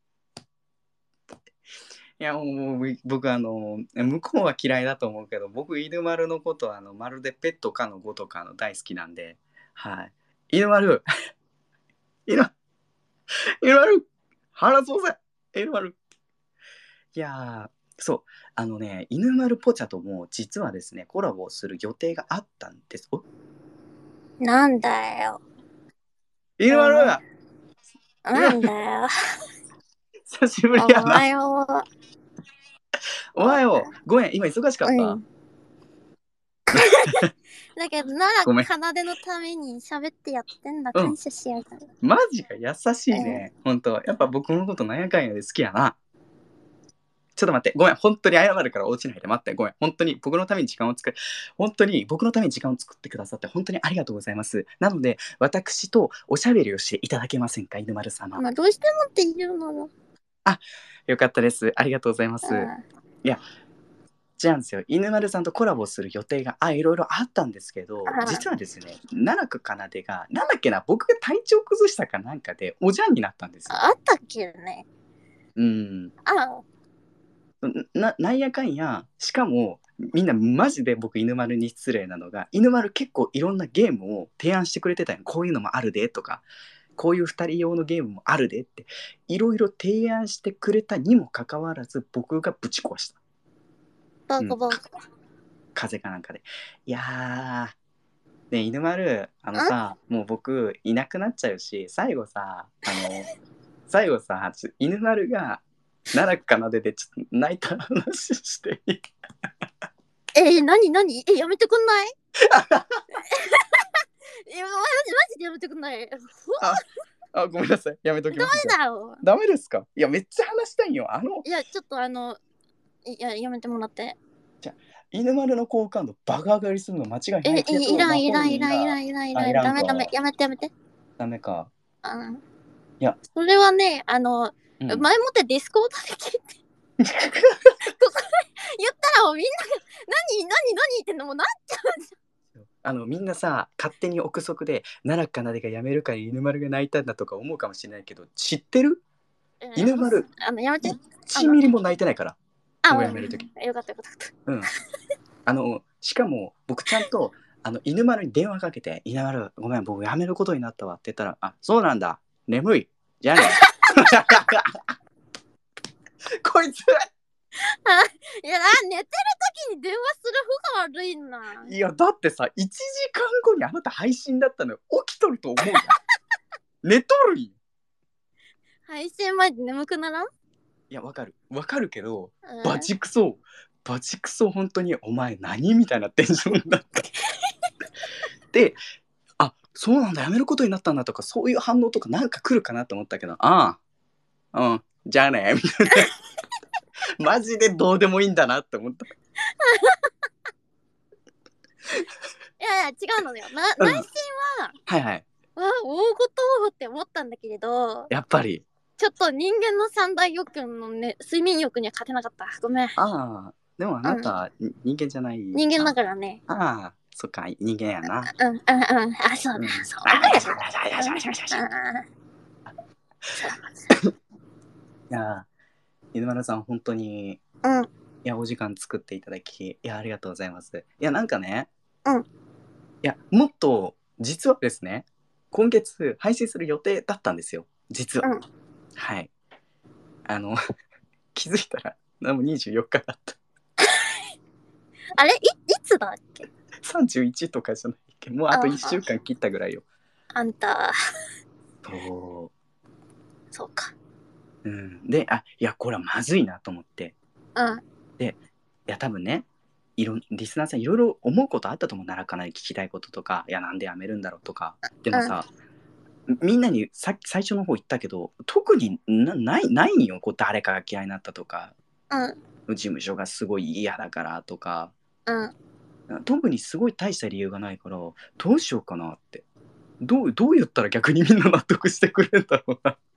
いやもう僕あの向こうは嫌いだと思うけど、僕犬丸のことはあのまるでペットかのごとかの大好きなんで、はい犬丸犬丸犬丸話そうぜ犬丸。いやーそうあのね犬丸ポチャとも実はですねコラボする予定があったんです。おなんだよ。 犬丸なんだよ。 久しぶりおやな。 はよう。 おはよう。ごめん、今忙しかった。 うんだけど、なごめん。 ら、奏でのために喋ってやってんだ。 うん感謝しやがる。 マジか、優しいね。ほんと。やっぱ僕のことなんやかんやで好きやな。ちょっと待って。ごめん。本当に謝るから落ちないで待って。ごめん。本当に僕のために時間を作る。本当に僕のために時間を作ってくださって本当にありがとうございます。なので、私とおしゃべりをしていただけませんか、犬丸様。 まあ、どうしてもって言うのよ。 あ、よかったです。ありがとうございます。いや、 じゃあんですよ、犬丸さんとコラボする予定があいろいろあったんですけど、 はい実はですね、奈良くかなでが、なんだっけな、僕が体調崩したかなんかでおじゃんになったんですよ。 あったっけね。 うん。 あ、 ななんやかんや、しかもみんなマジで僕犬丸に失礼なのが、犬丸結構いろんなゲームを提案してくれてたよ。こういうのもあるでとか、こういうふたり用のゲームもあるでっていろいろ提案してくれたにもかかわらず、僕がぶち壊した。 バカバカ。 風邪かなんかで。いやー、ね、犬丸、あのさ、もう僕いなくなっちゃうし、最後さ、あの、最後さ、ちょ犬丸が奈良かなででちょっと泣いた話していい？ えー、なになにえ、やめてくんないいや、マジマジでやめてくんないあ、ごめんなさい。やめときます。 ダメだよ。 ダメですか？いや、めっちゃ話したいよ。あの、 いや、ちょっとあの、いや、やめてもらって。 犬丸の好感度爆上がりするの間違いなえ、 いけど、 いいらん、いらん、 まあいらん、いらん。 ん、いらん、いあらん。 いらんかダメダメ。やめて、やめて。 ダメか。 うん。 いや、 それはね、あの、 うん、 前もってディスコードで聞いて、ここで言ったらもうみんなが、何、何、何言ってんのもうなっちゃうじあのみんなさ、勝手に憶測で奈良かなでが辞めるから犬丸が泣いたんだとか思うかもしれないけど、知ってる？ ゃん。 犬丸あの、やめて。 いちミリも泣いてないから。 あ、 もうやめるとき。 よかったよかった。 うん。あのしかも僕ちゃんとあの犬丸に電話かけて、犬丸ごめん僕辞めることになったわって言ったら、あ、そうなんだ、眠い、じゃあね。こいついや、寝てる時に電話する方が悪いな。 いやだってさ、いちじかんごにあなた配信だったのよ。起きとると思うじゃん。寝とるんよ。 配信前で眠くならん？ いやわかるわかるけど、 うんバチクソバチクソ本当にお前何みたいなテンションだったで、あ、そうなんだ、やめることになったんだとか、そういう反応とかなんか来るかなと思ったけど、ああうんじゃあねみたいな。マジでどうでもいいんだなって思った。 いやいや、違うのよ。なうん内心は、 はいはい、 わあ、大事って思ったんだけれど、 やっぱりちょっと人間の三大欲のね、睡眠欲には勝てなかった。ごめん。 ああでもあなた、に人間じゃない。 人間だからね。 ああそっか、人間やな。 うん、うん、うん。あ、そうだ、 うんそうあだ。 よしよしよしよしよしよしよし。いや犬丸さん本当に、 うん。 いやお時間作っていただき、いやありがとうございます。いやなんかね、 うん。 いやもっと実はですね、今月配信する予定だったんですよ、実は。 うん。 はい。あの気づいたらもうにじゅうよっかだった。 あれい、いつだっけ？ さんじゅういちとかじゃないっけ？もうあといっしゅうかん切ったぐらいよ。 あんた、 そそうか。 う。うん。で、あ、いやこれはまずいなと思って。 うん。 で、いや多分ね、いろリスナーさんいろいろ思うことあったと思う。奈良かなで聞きたいこととか、いやなんでやめるんだろうとか。でもさ、みんなにさ最初の方言ったけど、特に な, ないないんよ。こう誰かが嫌いになったとか、 うん。 事務所がすごい嫌だからとか、 うん。 特にすごい大した理由がないから、どうしようかなって。どうどう言ったら逆にみんな納得してくれるんだろうな。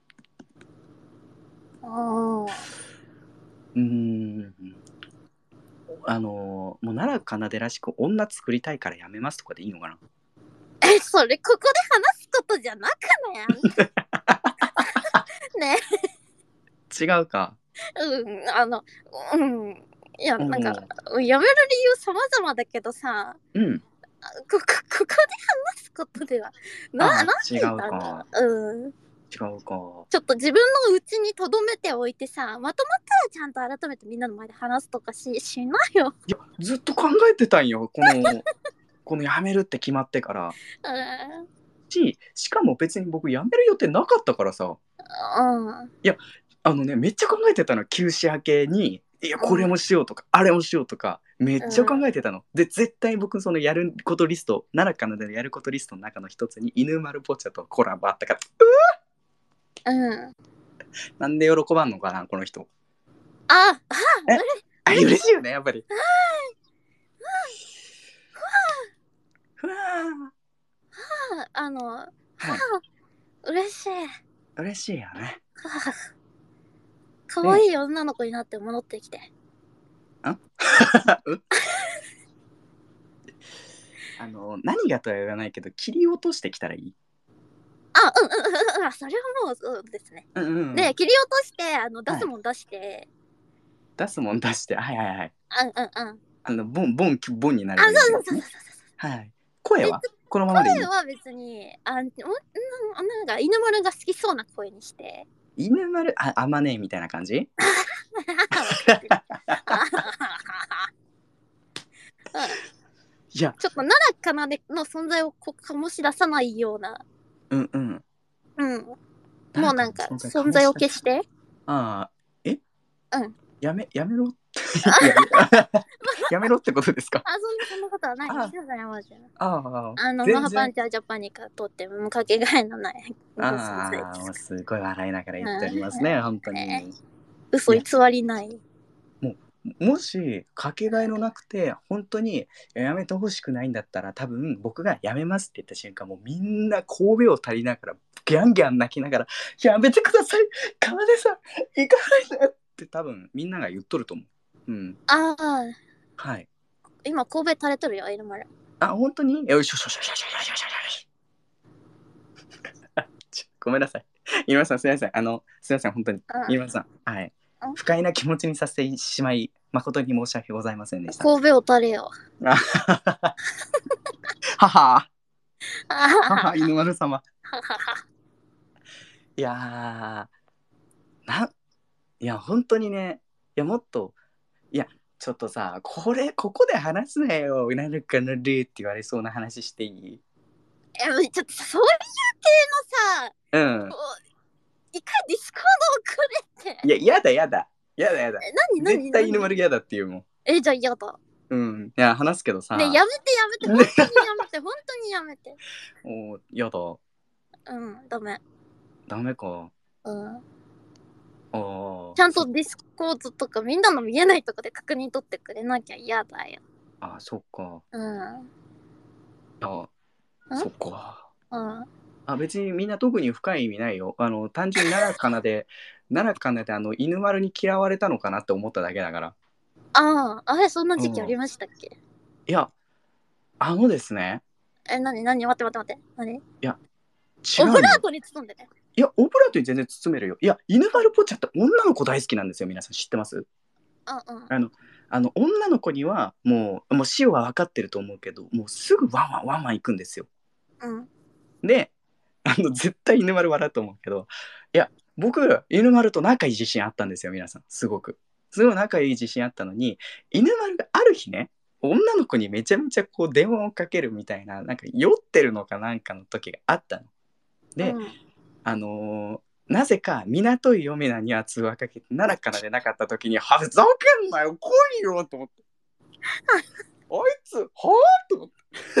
おー。 うーん。あのもう奈良かなでらしく女作りたいからやめますとかでいいのかな。 え、それここで話すことじゃなくないね。 違うか。 うん、あの、うん。いや、なんか、やめる理由様々だけどさ、 うん。 ここ、ここで話すことでは、な、 あなん違うか。 うん。 違うか。 ちょっと自分のうちに留めておいてさ、まとまったらちゃんと改めてみんなの前で話すとかし、しないよ。 いや、ずっと考えてたんよ。この、このやめるって決まってから。 うん。 し、しかも別に僕やめる予定なかったからさ。 うん。 いや、あのね、めっちゃ考えてたの。休止明けに、いや、これもしようとか、あれもしようとか、めっちゃ考えてたの。で、絶対僕、そのやることリスト、奈良かなでのやることリストの中の一つに、犬丸ポチャとコラボあったから、うわうん。 なんで喜ばんのかな、この人。 あ、あ、 えあ、嬉しいよね、やっぱり。ふわーあの、 はい、 嬉しい。 嬉しいよね。 可愛い女の子になって戻ってきて。 あうんあの何がとは言わないけど切り落としてきたらいい。 あ、うんうんうんうん、それはもうそうですね。 うんうんうん、 で、切り落としてあの出すもん出して、はい、 出すもん出して、はいはいはい。 うんうんうん。 あのボンボンボンになればいい、ね。 あ、そうそうそうそうそう。 はい。声はこのままでいいの？ 声は別にあん、なんか犬丸が好きそうな声にして。 犬丸、あ、あまねえみたいな感じ？いや、 ちょっと奈良かなでの存在をこ醸し出さないような。 うんうん。 うん。もうなんか存存在を消して。 ああ、え？ うん。 やめやめろやめろってことですか？ あ、そんなそんなことはないですよ、それはもちろん。 ああ、 あのマハパンチャージャパニカとってもかけがえのない。 ああ、もうすごい笑いながら言っておりますね、本当に。 えー、嘘偽りない。 もうもしかけがえのなくて本当にやめてほしくないんだったら、多分僕がやめますって言った瞬間、もうみんな神戸を垂りながらギャンギャン泣きながら、やめてください、かなでさん行かないでって多分みんなが言っとると思う。うん。 ああ。 はい。 今神戸垂れとるよ、エルマル。 あ、本当に？よしよしよしよしよしよしよしよし。ごめんなさい。井上さん、すみません。あの、すみません、本当に。井上さん、はい。不快な気持ちにさせてしまい、誠に申し訳ございませんでした。 神戸を垂れよ。 はは。はは、犬丸様。いやー、な、いや、本当にね、いや、もっと、いや、ちょっとさ、これ、ここで話すなよ、なるかなるって言われそうな話していい？ え、ちょっとそういう系のさ、 うん。 一回ディスコードをくれって。 いや、やだやだ。やだやだ。 え、何何絶対犬丸嫌だっていうもん。 え、じゃあ嫌だ。 うん。いや、話すけどさ。 ね、やめてやめて、本当にやめて、本当にやめて。 お、やだ。 うん、ダメ。 ダメか。 うん。 あ、 ちゃんとディスコードとかみんなの見えないとこで確認取ってくれなきゃ嫌だよ。 あ、そっか。 うん。 あ、そっか。 うん。 あ、別にみんな特に深い意味ないよ。あの、単純に奈良かなで、奈良かなであの、犬丸に嫌われたのかなって思っただけだから。 ああ、あれ、そんな時期ありましたっけ？ いや、あのですね。 え、なになに待って待って待って。何？いや、違うの。 オブラートに包んでね。 いや、オブラートに全然包めるよ。いや、犬丸ポチャって女の子大好きなんですよ。皆さん知ってます？ あ、うん。 あの、あの女の子にはもう、もう塩は分かってると思うけど、もうすぐワンワンワンワン行くんですよ。 うん。 で、あの絶対犬丸笑うと思うけど、いや、僕、犬丸と仲いい自信あったんですよ、皆さん。すごく。すごい仲いい自信あったのに、犬丸がある日ね、女の子にめちゃめちゃこう電話をかけるみたいな、なんか酔ってるのかなんかの時があったの。で、うん、あのー、なぜか港井ヨメナには通話かけて、奈良からでなかった時に、はふざけんなよ、来いよと思って。あいつ、はぁと思って。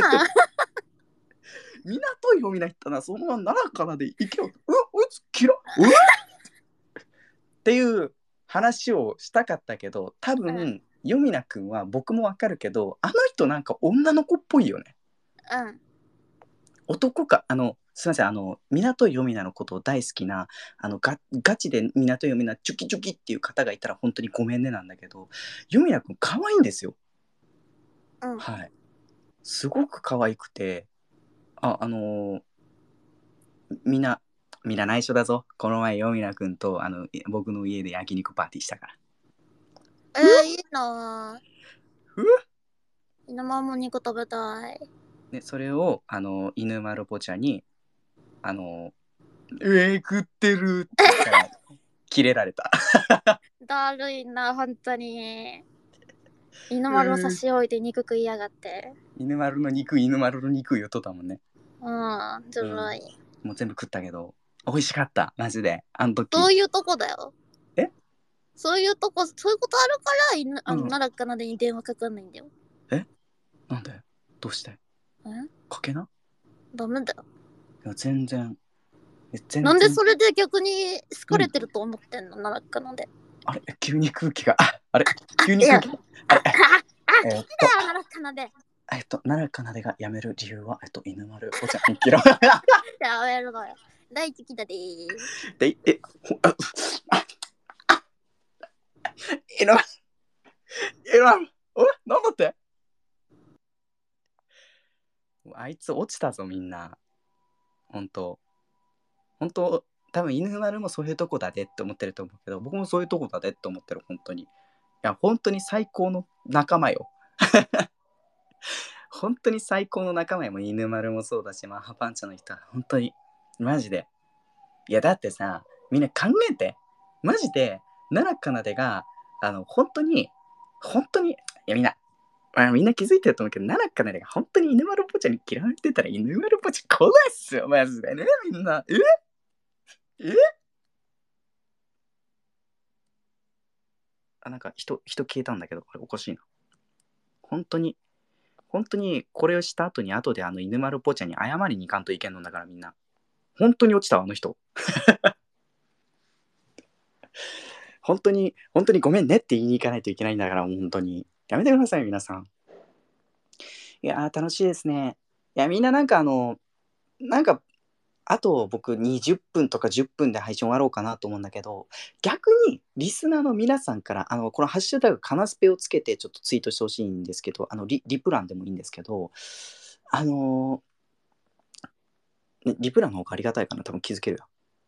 港井ヨメナ行ったら、そのまま奈良からで行けよ。うわ、あいつ嫌っ。うわっていう話をしたかったけど、多分、ヨミナ君は僕もわかるけど、あの人なんか女の子っぽいよね。うん。男か、あの、すみません、あの、港ヨミナのことを大好きな、あの、ガガチで港ヨミナチュキチュキっていう方がいたら本当にごめんねなんだけど、ヨミナ君可愛いんですよ。うん。はい。すごく可愛くて、あ、あのー、みんな、みんな内緒だぞ。この前、ヨミナ君とあの僕の家で焼肉パーティーしたから。 えー、いいなぁ。犬丸も肉食べたい。 で、それを、あの、犬丸ポチャに、あの、えー、食ってるって言ったら、キレられた。 だるいな、本当に。犬丸を差し置いて肉食いやがって。 犬丸の肉、犬丸の肉言うとったもんね。 うん、ずるい、うん。 もう全部食ったけど、美味しかった、マジで。あの時。 そういうとこだよ。 え？ そういうとこ、そういうことあるから犬、あの、うん、奈良かなでに電話かかんないんだよ。 え？なんで？どうして？え？かけな？ ダメだよ。 いや、全然。 全然。なんでそれで逆に好かれてると思ってんの、うん、奈良かなで。 あれ、急に空気が、あ、あれ、急に空気が。あれ、 あ、あ、聞いたよ、奈良かなで。 えっと、奈良かなでが辞める理由は、えっと、犬丸おちゃんに切ろう。 やめるのよ。第一期だでー。 で、え、ほ、あ、あ、犬丸、 えなおなんだって。あいつ落ちたぞみんな。ほんとほんと多分犬丸もそういうとこだでって思ってると思うけど、僕もそういうとこだでって思ってる。本当に。いや本当に最高の仲間よ。本当に最高の仲間よ。もう犬丸もそうだし、マッハパンチャの人は本当にマジで。いやだってさ、みんな考えて、マジで奈良かなでがあの本当に本当に、いやみんな、まあ、みんな気づいてると思うけど、奈良かなでが本当に犬丸ぽちゃに嫌われてたら犬丸ぽちゃ怖いっすよマジでね。みんなええあ、なんか人人消えたんだけど、これおかしいな。本当に本当にこれをした後に後であの犬丸ぽちゃに謝りに行かんといけんのだから。みんな本当に落ちたわあの人。本当に本当にごめんねって言いに行かないといけないんだから。もう本当にやめてください皆さん。いやー楽しいですね。いやみんななんかあのなんかあと僕にじゅっぷんとかじゅっぷんで配信終わろうかなと思うんだけど、逆にリスナーの皆さんからあのこのハッシュタグカナスペをつけてちょっとツイートしてほしいんですけど、あの リ, リプランでもいいんですけど、あのーね、リプランの方がありがたいかな。多分気づけるよ。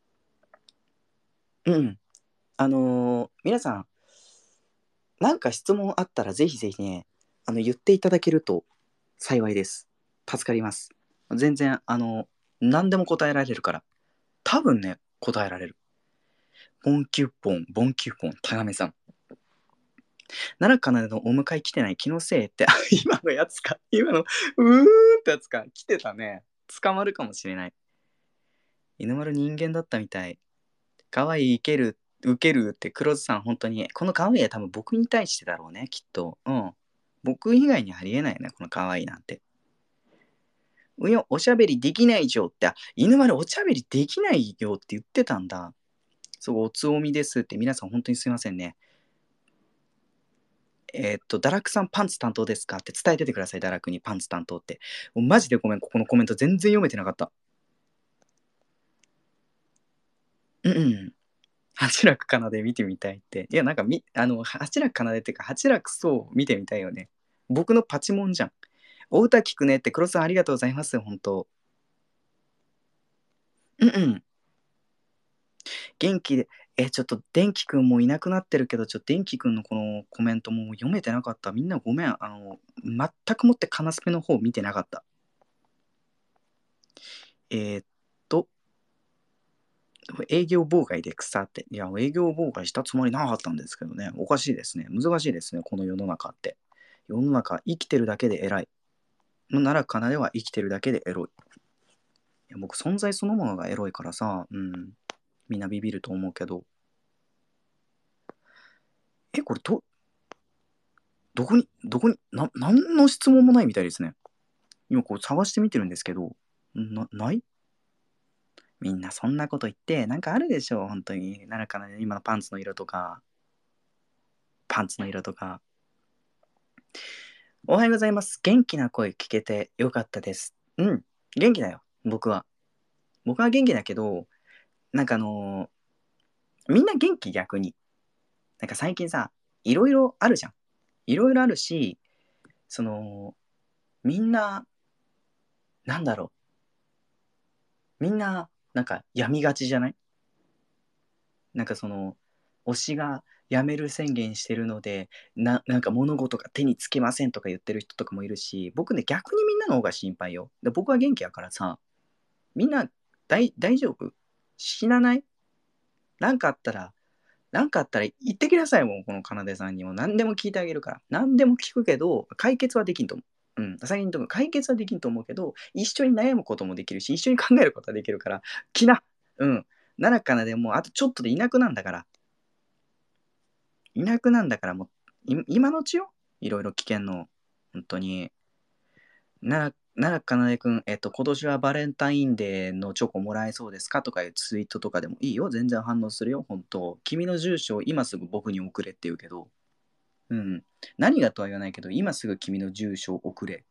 うんあのー皆さんなんか質問あったらぜひぜひね、あの言っていただけると幸いです。助かります。全然あの何でも答えられるから。多分ね答えられる。ボンキュッポンボンキュッポン田辺さん、奈良かなでのお迎え来てない気のせいって。あ今のやつか。今のうーんってやつか。来てたね。捕まるかもしれない。犬丸人間だったみたい。可愛いいける受けるって黒津さん本当にこの可愛いは多分僕に対してだろうねきっと。うん僕以外にありえないよねこの可愛いなんて。うよおしゃべりできないよって。あ犬丸おしゃべりできないよって言ってたんだ。そうおつおみですって。皆さん本当にすいませんね。えーっと、堕落さんパンツ担当ですかって伝えててください、堕落にパンツ担当って。もうマジでごめん、ここのコメント全然読めてなかった。うんうん。八楽かなで見てみたいって。いや、なんかみ、あの、八楽かなでっていうか、八楽そう見てみたいよね。僕のパチモンじゃん。お歌聞くねって、黒さんありがとうございます、本当。うんうん。元気で、え、ちょっと電気くんもいなくなってるけど、ちょっと電気くんのこのコメントも読めてなかった。みんなごめん。あの、全くもってカナスペの方見てなかった。えーっと、営業妨害で腐って。いや、営業妨害したつもりなかったんですけどね。おかしいですね。難しいですね。この世の中って。世の中、生きてるだけで偉い。のならかなでは生きてるだけでエロい。いや僕、存在そのものがエロいからさ、うん。みんなビビると思うけど。え、これど、どこに、どこに、な、何の質問もないみたいですね。今こう探してみてるんですけど、な、ないみんなそんなこと言って、なんかあるでしょ、本当に。ならかなで今のパンツの色とか、パンツの色とか。おはようございます。元気な声聞けてよかったです。うん、元気だよ、僕は。僕は元気だけど、なんかあのーみんな元気逆に。なんか最近さ、いろいろあるじゃん。いろいろあるし、その、みんな、なんだろう。みんな、なんか病みがちじゃない？なんかその、推しが辞める宣言してるので、な、なんか物事が手につけませんとか言ってる人とかもいるし、僕ね、逆にみんなの方が心配よ。で僕は元気やからさ、みんな大大丈夫？死なない？なんかあったら、なんかあったら言ってきなさいもん、この奏さんにも。何でも聞いてあげるから。何でも聞くけど、解決はできんと思う。うん。先に言うとこ解決はできんと思うけど、一緒に悩むこともできるし、一緒に考えることはできるから、来な。うん。奈良かなでもうあとちょっとでいなくなんだから。いなくなんだからもう、い今のうちよ。いろいろ危険の。本当に。奈良奈良かなでくん、えっと、今年はバレンタインデーのチョコもらえそうですかとかいうツイートとかでもいいよ。全然反応するよ。本当。君の住所を今すぐ僕に送れって言うけど、うん。何がとは言わないけど、今すぐ君の住所を送れ。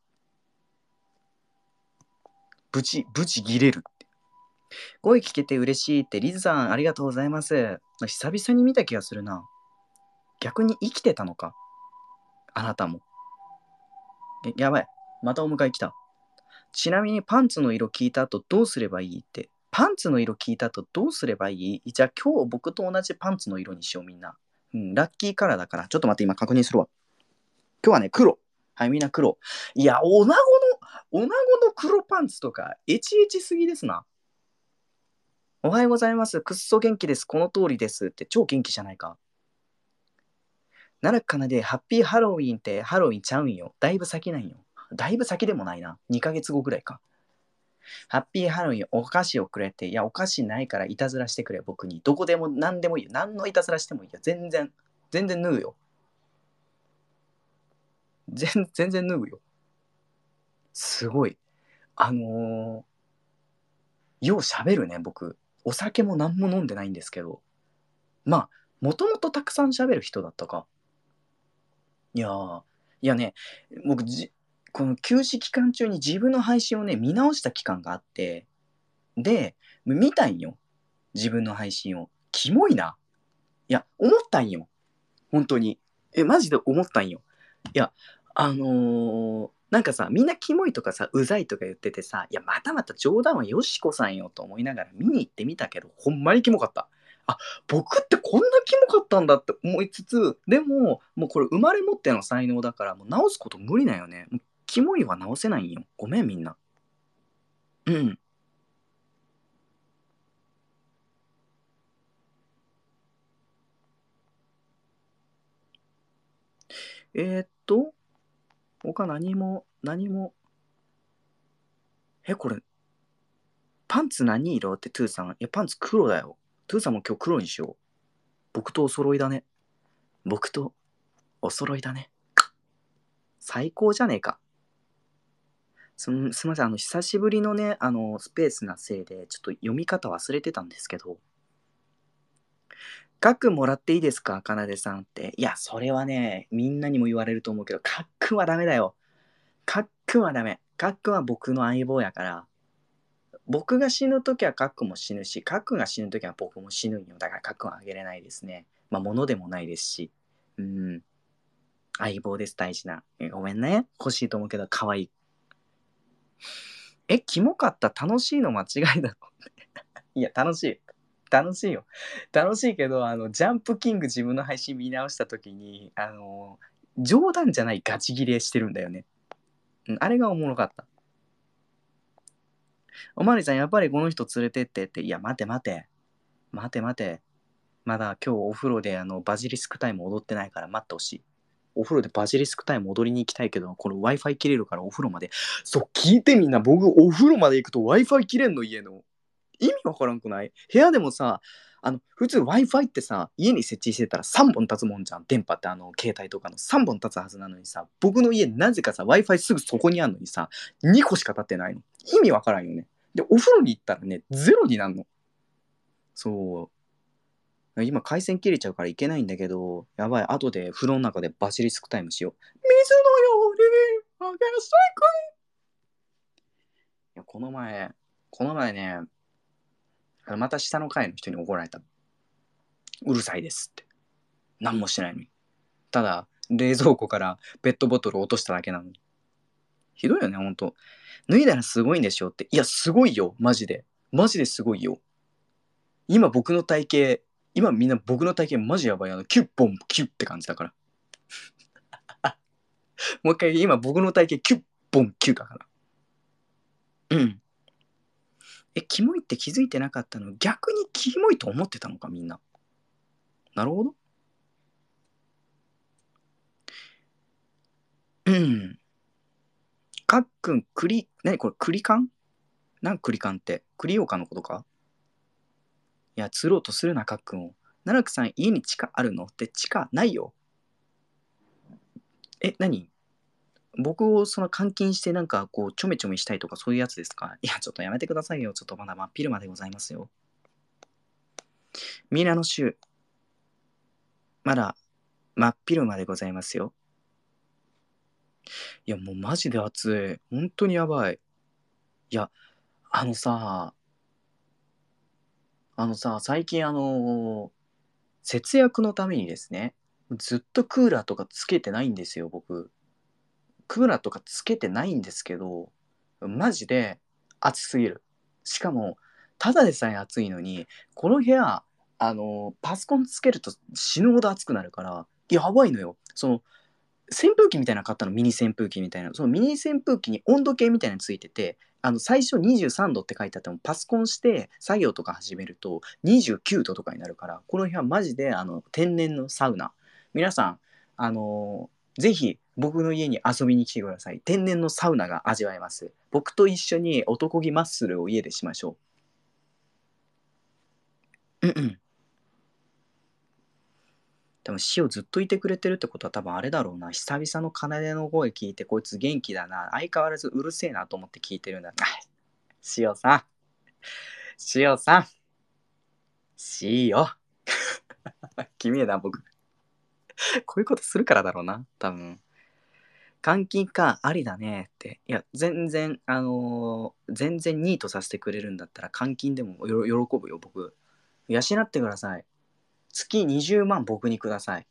ブチ、ブチギレるって。声聞けて嬉しいって、リズさんありがとうございます。久々に見た気がするな。逆に生きてたのか。 あなたも。え、やばい。またお迎え来た。ちなみにパンツの色聞いた後どうすればいいって。パンツの色聞いた後どうすればいい？じゃあ今日僕と同じパンツの色にしようみんな。うん、ラッキーカラーだから。ちょっと待って今確認するわ。今日はね、黒。はい、みんな黒。いや、おなごの、おなごの黒パンツとか、エチエチすぎですな。おはようございます。くっそ元気です。この通りですって超元気じゃないか。奈良かなでハッピーハロウィンってハロウィンちゃうんよ。だいぶ先なんよ。だいぶ先でもないな。にかげつごぐらいか。ハッピーハロウィンお菓子をくれって。いや、お菓子ないからいたずらしてくれ、僕に。どこでも何でもいいよ。何のいたずらしてもいいよ。全然、全然縫うよ。全全然縫うよ。すごい。あのー、よう喋るね、僕。お酒も何も飲んでないんですけど。まあ、もともとたくさん喋る人だったか。いやー、いやね、僕じ、この休止期間中に自分の配信をね、見直した期間があって、で、見たんよ。自分の配信を。キモいな。いや、思ったんよ。本当に。え、マジで思ったんよ。いや、あのー、なんかさ、みんなキモいとかさ、うざいとか言っててさ、いや、またまた冗談はよしこさんよと思いながら見に行ってみたけど、ほんまにキモかった。あ、僕ってこんなキモかったんだって思いつつ、でも、もうこれ生まれ持っての才能だから、もう直すこと無理なんよね。もうキモいは直せないんよ。ごめんみんな。うん。えー、っと、他何も、何も、え、これ、パンツ何色ってトゥーさん。いや、パンツ黒だよ。トゥーさんも今日黒にしよう。僕とお揃いだね。僕とお揃いだね。最高じゃねえか。すみません、あの、久しぶりのね、あの、スペースなせいで、ちょっと読み方忘れてたんですけど、カックンもらっていいですかかなでさんって。いや、それはね、みんなにも言われると思うけど、カックンはダメだよ。カックンはダメ。カックンは僕の相棒やから、僕が死ぬときはカックンも死ぬし、カックンが死ぬときは僕も死ぬんよ。だからカックンはあげれないですね。まあ、物でもないですし。うん。相棒です、大事な。ごめんね。欲しいと思うけど、可愛い。え、キモかった？楽しいの間違いだろ。いや、楽しい。楽しいよ。楽しいけど、あの、ジャンプキング自分の配信見直したときに、あの、冗談じゃないガチギレしてるんだよね。うん、あれがおもろかった。おまわりさん、やっぱりこの人連れてってって、いや、待て待て。待て待て。まだ今日お風呂であのバジリスクタイム踊ってないから待ってほしい。お風呂でバジリスクタイム踊りに行きたいけど、この Wi-Fi 切れるからお風呂まで。そう、聞いてみんな、僕お風呂まで行くと Wi-Fi 切れんの家の。意味わからんくない？部屋でもさ、あの、普通 Wi-Fi ってさ、家に設置してたらさんぼん立つもんじゃん。電波ってあの、携帯とかのさんぼん立つはずなのにさ、僕の家なぜかさ、Wi-Fi すぐそこにあるのにさ、にこしか立ってないの。意味わからんよね。で、お風呂に行ったらね、ゼロになるの。そう。今回線切れちゃうからいけないんだけど、やばい、後で風呂の中でバシリスクタイムしよう。水のように激しく。いや、この前、この前ね、また下の階の人に怒られた。うるさいですって。何もしてないのに。ただ、冷蔵庫からペットボトル落としただけなのに。ひどいよね、ほんと。脱いだらすごいんでしょって。いや、すごいよ、マジで。マジですごいよ。今僕の体型、今みんな僕の体型マジやばい。あの、キュッポンキュッって感じだから。もう一回、今僕の体型キュッポンキュッだから。うん。え、キモいって気づいてなかったの？逆にキモいと思ってたのか、みんな。なるほど。うん。かっくん、栗、なにこれ、栗缶？なん栗缶って。栗ようかのことか？いや、釣ろうとするな、かっくんを。奈良くさん、家に地下あるのって？地下ないよ。え、何？僕をその監禁してなんかこうちょめちょめしたいとかそういうやつですか？いや、ちょっとやめてくださいよ。ちょっとまだ真っ昼間でございますよ。ミラノ州、まだ真っ昼間でございますよ。いや、もうマジで暑い。本当にやばい。いや、あのさ、あのさ、最近あの、節約のためにですね、 ずっとクーラーとかつけてないんですよ、僕。クーラーとかつけてないんですけど、マジで暑すぎる。しかも、ただでさえ暑いのに、この部屋、あの、パソコンつけると死ぬほど暑くなるから、やばいのよ。その、扇風機みたいなの買ったの、ミニ扇風機みたいな。そのミニ扇風機に温度計みたいなのついてて、あの最初にじゅうさんどって書いてあっても、パソコンして作業とか始めるとにじゅうきゅうどとかになるから、この部屋マジであの天然のサウナ。皆さん、あのーぜひ僕の家に遊びに来てください。天然のサウナが味わえます。僕と一緒に男気マッスルを家でしましょう。うんうん。多分塩ずっといてくれてるってことは多分あれだろうな。久々の奏の声聞いてこいつ元気だな。相変わらずうるせえなと思って聞いてるんだな。塩さん。塩さん。塩。君やな、僕。こういうことするからだろうな。多分。監禁か、ありだねって。いや、全然、あのー全然ニートさせてくれるんだったら監禁でもよ喜ぶよ、僕。養ってください。月にじゅうまん僕にください。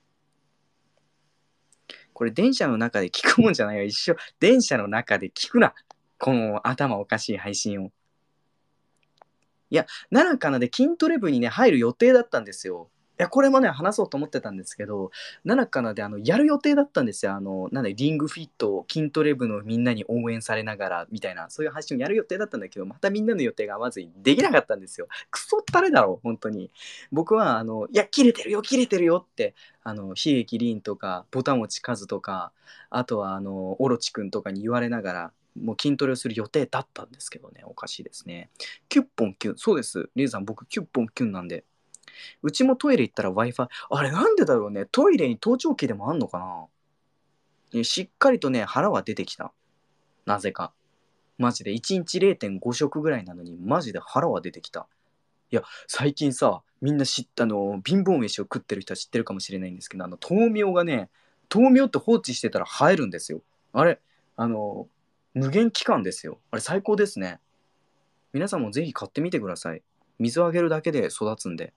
これ電車の中で聞くもんじゃないよ。一緒。電車の中で聞くな。この頭おかしい配信を。いや、奈良かなで筋トレ部にね、入る予定だったんですよ。いや、これもね、話そうと思ってたんですけど、奈良かなであのやる予定だったんですよ。あの、なんで、リングフィットを筋トレ部のみんなに応援されながら、みたいな、そういう配信をやる予定だったんだけど、またみんなの予定が合わずにできなかったんですよ。クソったれだろ、本当に。僕は、あの、いや、切れてるよ、切れてるよって、あの、悲劇凛とか、ぼたもちかずとか、あとは、あの、オロチくんとかに言われながら、もう筋トレをする予定だったんですけどね、おかしいですね。キュッポンキュン、そうです。リュウさん、僕、キュッポンキュンなんで。うちもトイレ行ったら Wi-Fi、あれなんでだろうね。トイレに盗聴器でもあんのかな。しっかりとね、腹は出てきた。なぜか。マジでいちにち れいてんご 食ぐらいなのに、マジで腹は出てきた。いや、最近さ、みんな知ったの、貧乏飯を食ってる人は知ってるかもしれないんですけど、あの、豆苗がね、豆苗って放置してたら生えるんですよ。あれ、あの、無限期間ですよ。あれ最高ですね。皆さんもぜひ買ってみてください。水をあげるだけで育つんで。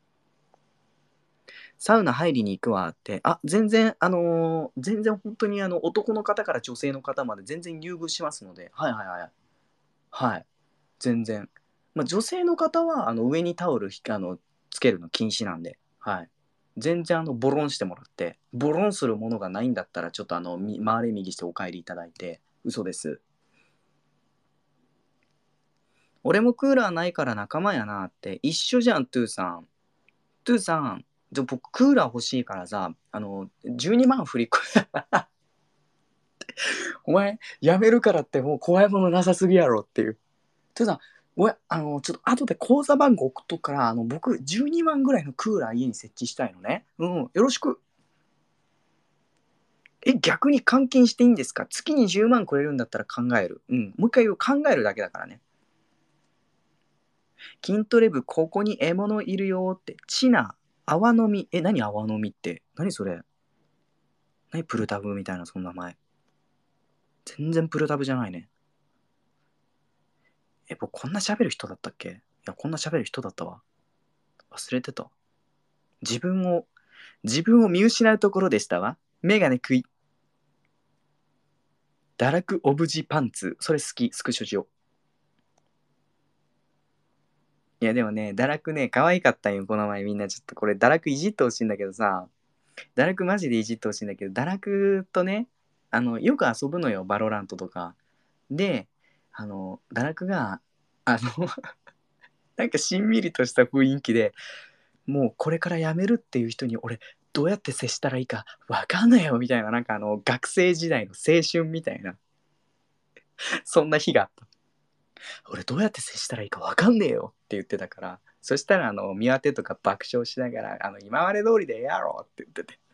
サウナ入りに行くわって、あ、全然、あのー全然本当にあの男の方から女性の方まで全然優遇しますので、はいはいはい。はい。全然。まあ、女性の方はあの上にタオルひあのつけるの禁止なんで、はい。全然あのボロンしてもらって、ボロンするものがないんだったら、ちょっとあのみ回れ右してお帰りいただいて、嘘です。俺もクーラーないから仲間やなって、一緒じゃん、トゥーさん。トゥーさん、じゃあ僕クーラー欲しいからさ、あの、じゅうにまん振り込お前、やめるからってもう怖いものなさすぎやろっていう。トゥーさん、ごめん、あの、ちょっと後で口座番号送っとくから、あの、僕じゅうにまんぐらいのクーラー家に設置したいのね。うん、よろしく。え、逆に換金していいんですか？月にじゅうまんくれるんだったら考える。うん、もう一回言う、考えるだけだからね。筋トレ部、ここに獲物いるよって。チナ、泡飲み。え、何泡飲みって。何それ。何プルタブみたいな、その名前。全然プルタブじゃないね。え、僕こんな喋る人だったっけ？いや、こんな喋る人だったわ。忘れてた。自分を、自分を見失うところでしたわ。メガネ食い。堕落オブジパンツ。それ好き。スクショしよう。いやでもね、堕落ね、可愛かったんよ、この前みんな。ちょっとこれ堕落いじってほしいんだけどさ、堕落マジでいじってほしいんだけど、堕落とね、あの、よく遊ぶのよ、バロラントとか。で、あの、堕落が、あの、なんかしんみりとした雰囲気で、もうこれから辞めるっていう人に俺どうやって接したらいいか分かんないよみたいな、なんかあの学生時代の青春みたいなそんな日があった。俺どうやって接したらいいか分かんねえよって言ってたから、そしたらあの宮手とか爆笑しながら、あの今まで通りでええやろって言ってて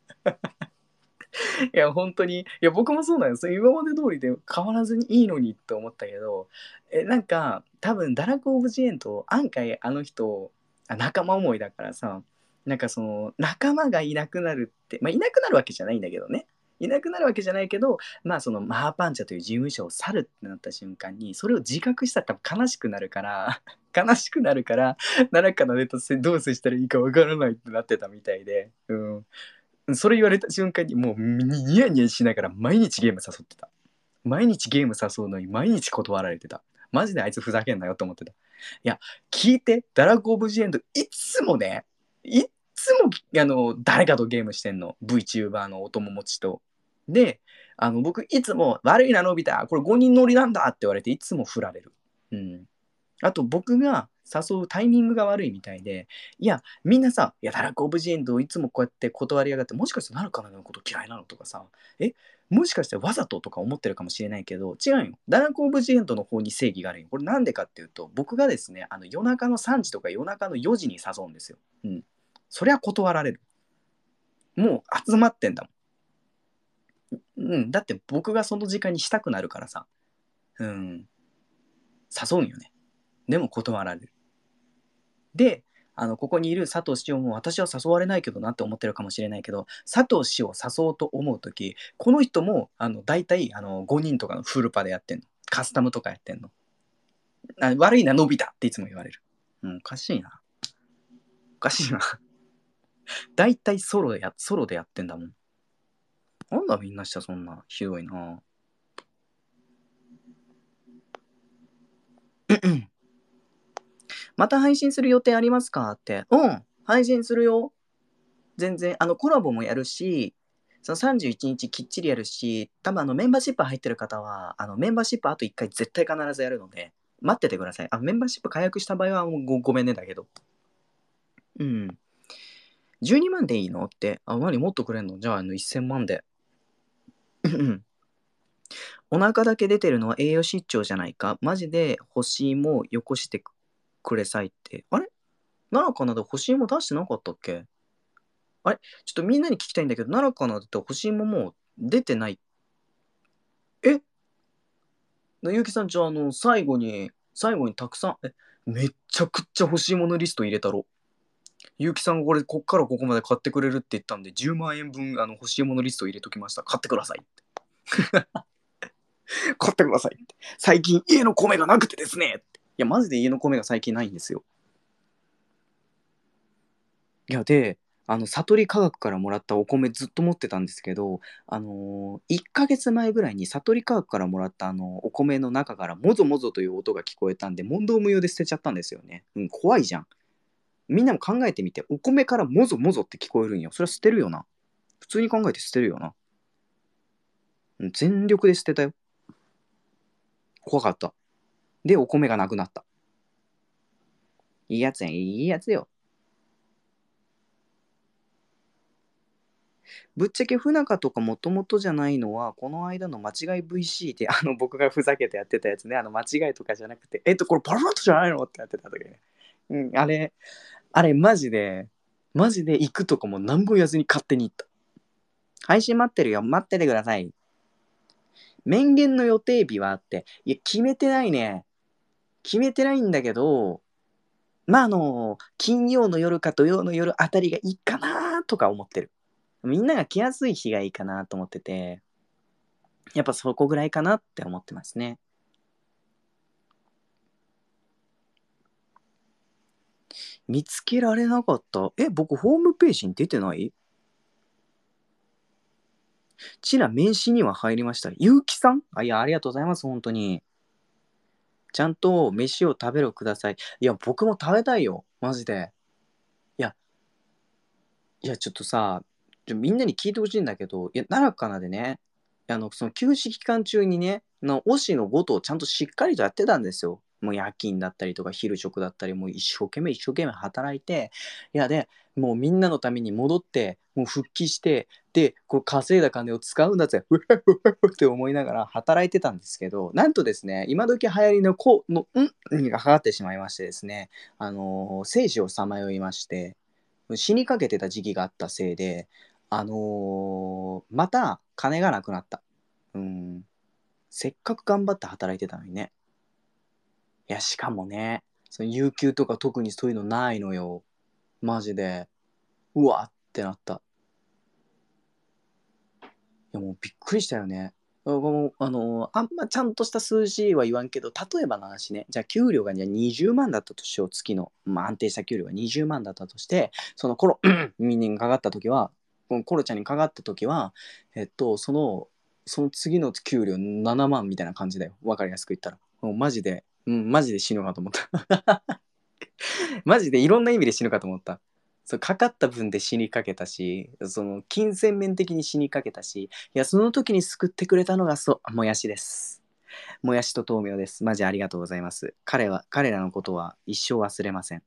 いや本当に、いや僕もそうなんです。今まで通りで変わらずにいいのにって思ったけど、えなんか多分堕落オブジェント案外あの人仲間思いだからさ、なんかその仲間がいなくなるって、まあいなくなるわけじゃないんだけどね、 いなくなるわけじゃないけど、まあそのマハパンチャという事務所を去るってなった瞬間にそれを自覚したら多分悲しくなるから悲しくなるから奈良かなでとどう接したらいいかわからないってなってたみたいで、うん、それ言われた瞬間にもうニヤニヤしながら毎日ゲーム誘ってた。毎日ゲーム誘うのに毎日断られてた。マジであいつふざけんなよと思ってた。いや聞いて、ダラクオブジエンドいつもね、いつもあの誰かとゲームしてんの、 VTuber のお友持ちと。であの僕いつも悪いなのび太これごにん乗りなんだって言われていつも振られる。うん。あと僕が誘うタイミングが悪いみたいで、いやみんなさ、いやダラクオブジエンドをいつもこうやって断りやがって、もしかしてなるかなのこと嫌いなのとかさ、えもしかしてわざととか思ってるかもしれないけど、違うよ、ダラクオブジエンドの方に正義があるよ。これなんでかっていうと、僕がですねあの夜中のさんじとか夜中のよじに誘うんですよ。うん。そりゃ断られる。もう集まってんだもん。うん、だって僕がその時間にしたくなるからさ、うん、誘うんよね。でも断られる。で、あのここにいる佐藤氏をも私は誘われないけどなって思ってるかもしれないけど、佐藤氏を誘おうと思うとき、この人もあの大体あのごにんとかのフルパでやってんの。カスタムとかやってんの。あ悪いな、のび太っていつも言われる。うん、おかしいな。おかしいな。大体ソロでや、ソロでやってんだもん。なんだみんなしたそんなひどいな。また配信する予定ありますかって。うん、配信するよ。全然、あの、コラボもやるし、そのさんじゅういちにちきっちりやるし、多分あの、メンバーシップ入ってる方は、あの、メンバーシップあといっかい絶対必ずやるので、待っててください。あ、メンバーシップ解約した場合はもう ご, ごめんねだけど。うん。じゅうにまんでいいのって。あ、何もっとくれんのじゃあ、あの、せんまんで。お腹だけ出てるのは栄養失調じゃないか。マジで欲しいもよこしてくれさいって。あれ奈良かなで欲しいも出してなかったっけ？あれちょっとみんなに聞きたいんだけど、奈良かなって欲しいももう出てない。えゆうきさん、じゃあ、あの、最後に、最後にたくさん、え、めっちゃくちゃ欲しいものリスト入れたろ。ゆうきさん、これ、こっからここまで買ってくれるって言ったんで、じゅうまんえんぶん、あの、欲しいものリスト入れときました。買ってくださいって。買ってくださいって。最近、家の米がなくてですねって。いや、マジで家の米が最近ないんですよ。いや、で、あの、悟り科学からもらったお米ずっと持ってたんですけど、あのー、いっかげつまえぐらいに悟り科学からもらったあの、お米の中からもぞもぞという音が聞こえたんで、問答無用で捨てちゃったんですよね。うん、怖いじゃん。みんなも考えてみて、お米からもぞもぞって聞こえるんよ。それは捨てるよな。普通に考えて捨てるよな。うん、全力で捨てたよ。怖かった。で、お米がなくなった。いいやつやん、いいやつよ。ぶっちゃけ不仲とかもともとじゃないのは、この間の間違い ブイシー って、あの、僕がふざけてやってたやつね、あの、間違いとかじゃなくて、えっと、これパラマットじゃないのってやってた時ね。うん、あれ、あれ、マジで、マジで行くとかも何も言わずに勝手に行った。配信待ってるよ、待っててください。面言の予定日はあって、いや、決めてないね。決めてないんだけど、まあ、あの、金曜の夜か土曜の夜あたりがいいかなとか思ってる。みんなが来やすい日がいいかなと思ってて、やっぱそこぐらいかなって思ってますね。見つけられなかった。え、僕ホームページに出てない？ちら名刺には入りました。ゆうきさん？あ、いや、ありがとうございます、本当に。ちゃんと飯を食べろください。いや、僕も食べたいよ。マジで。いや、いや、ちょっとさ、ちょみんなに聞いてほしいんだけど、いや、奈良かなでね、あの、その休止期間中にね、の推しのごとをちゃんとしっかりとやってたんですよ。もう夜勤だったりとか昼食だったり、もう一生懸命一生懸命働いて、いやで、もうみんなのために戻って、もう復帰して、で、こう稼いだ金を使うんだぜ、ふわふわふわって思いながら働いてたんですけど、なんとですね、今時流行りのこうの、んがかかってしまいましてですね、あのー生死をさまよいまして、死にかけてた時期があったせいで、あのーまた金がなくなった。うん。せっかく頑張って働いてたのにね。いや、しかもね、その有給とか特にそういうのないのよ。マジで。うわってなった。いやもうびっくりしたよね。あもうあのあんまちゃんとした数字は言わんけど、例えばの話ね、じゃあ給料がじゃあにじゅうまんだったとしよう、月の、まあ、安定した給料がにじゅうまんだったとして、そのコロミニにかかった時は、このコロちゃんにかかった時は、えっと、その、その次の給料ななまんみたいな感じだよ。わかりやすく言ったら。もうマジで、うん、マジで死ぬかと思った。マジでいろんな意味で死ぬかと思った。そうかかった分で死にかけたし、その金銭面的に死にかけたし、いやその時に救ってくれたのがそうもやしです。もやしと豆苗です。マジありがとうございます。彼は彼らのことは一生忘れません。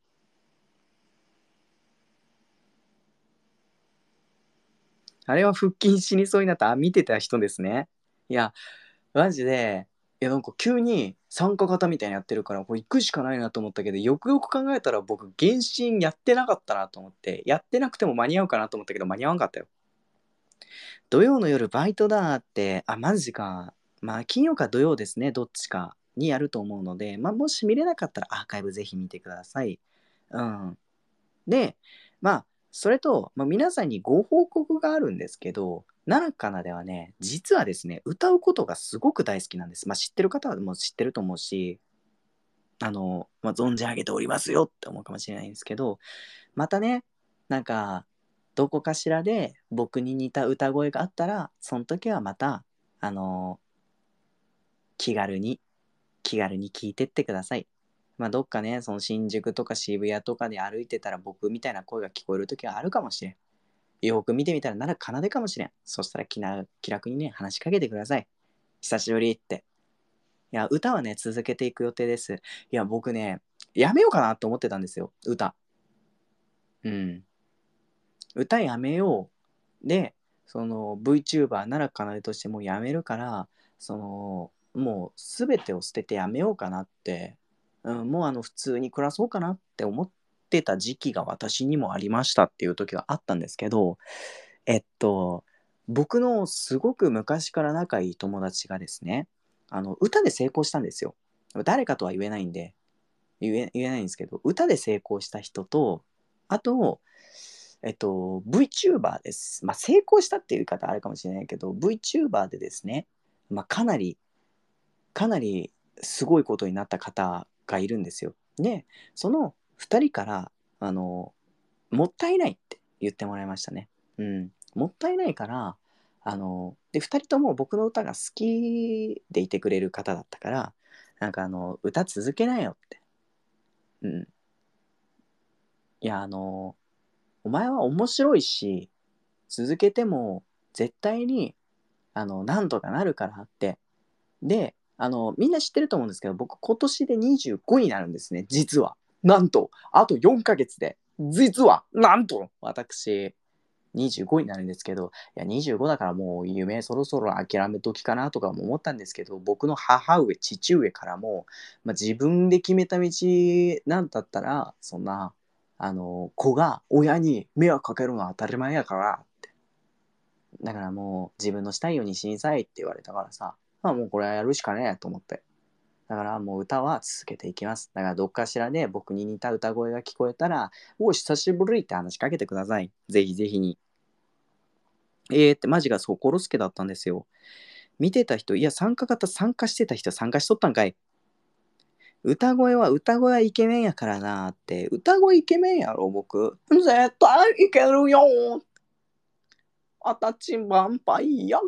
あれは腹筋死にそうになったあ見てた人ですね。いやマジで、いやなんか急に参加型みたいなのやってるからこれ行くしかないなと思ったけど、よくよく考えたら僕原神やってなかったなと思って、やってなくても間に合うかなと思ったけど間に合わんかったよ。土曜の夜バイトだって、あマジか。まあ金曜か土曜ですね、どっちかにやると思うので、まあもし見れなかったらアーカイブぜひ見てください。うん。で、まあそれと、まあ、皆さんにご報告があるんですけど、奈良かなではね、実はですね、歌うことがすごく大好きなんです。まあ、知ってる方はもう知ってると思うし、あの、まあ、存じ上げておりますよって思うかもしれないんですけど、またね、なんか、どこかしらで僕に似た歌声があったら、その時はまた、あの、気軽に、気軽に聞いてってください。まあ、どっかね、その新宿とか渋谷とかで歩いてたら僕みたいな声が聞こえる時はあるかもしれん。よく見てみたら奈良奏かもしれん。そしたら気な気楽にね、話しかけてください。久しぶりって。いや、歌はね、続けていく予定です。いや、僕ね、やめようかなと思ってたんですよ、歌。うん。歌やめよう。で、その VTuber 奈良奏としてもうやめるから、その、もう全てを捨ててやめようかなって、うん、もうあの普通に暮らそうかなって思ってた時期が私にもありましたっていう時があったんですけど、えっと、僕のすごく昔から仲いい友達がですね、あの、歌で成功したんですよ。誰かとは言えないんで、言え、言えないんですけど、歌で成功した人と、あと、えっと、VTuber です。まあ、成功したっていう言い方あるかもしれないけど、VTuber でですね、まあ、かなり、かなりすごいことになった方がいるんですよ。で、そのふたりから、あの、もったいないって言ってもらいましたね。うん。もったいないから、あの、で、ふたりとも僕の歌が好きでいてくれる方だったから、なんかあの、歌続けなよって。うん。いや、あの、お前は面白いし、続けても絶対に、あの、なんとかなるからって。で、あの、みんな知ってると思うんですけど、僕今年でにじゅうごになるんですね、実は。なんと、あとよんかげつで、実は、なんと、私、にじゅうごになるんですけど、いや、にじゅうごだからもう夢そろそろ諦めときかなとかも思ったんですけど、僕の母上、父上からも、まあ、自分で決めた道なんだったら、そんな、あの、子が親に迷惑かけるのは当たり前やからって。だからもう自分のしたいようにしなさいって言われたからさ、まあもうこれはやるしかねえと思って。だからもう歌は続けていきます。だからどっかしらで僕に似た歌声が聞こえたら、お久しぶりって話しかけてください。ぜひぜひに。えーってマジがそう、コロスケだったんですよ。見てた人、いや、参加型参加してた人参加しとったんかい。歌声は歌声はイケメンやからなーって。歌声イケメンやろ、僕。絶対いけるよー。あたちんばんぱいや。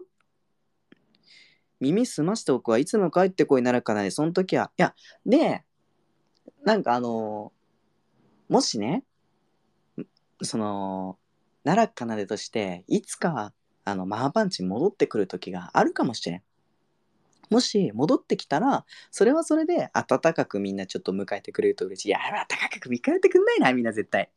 耳すましておくはいつも帰ってこいなるかなで、その時は。いや、で、なんかあのーもしね、その、奈良かなでとして、いつか、あの、マハパンチに戻ってくる時があるかもしれん。もし戻ってきたら、それはそれで温かくみんなちょっと迎えてくれると嬉しい。いや、温かく迎えてくんないな、みんな絶対。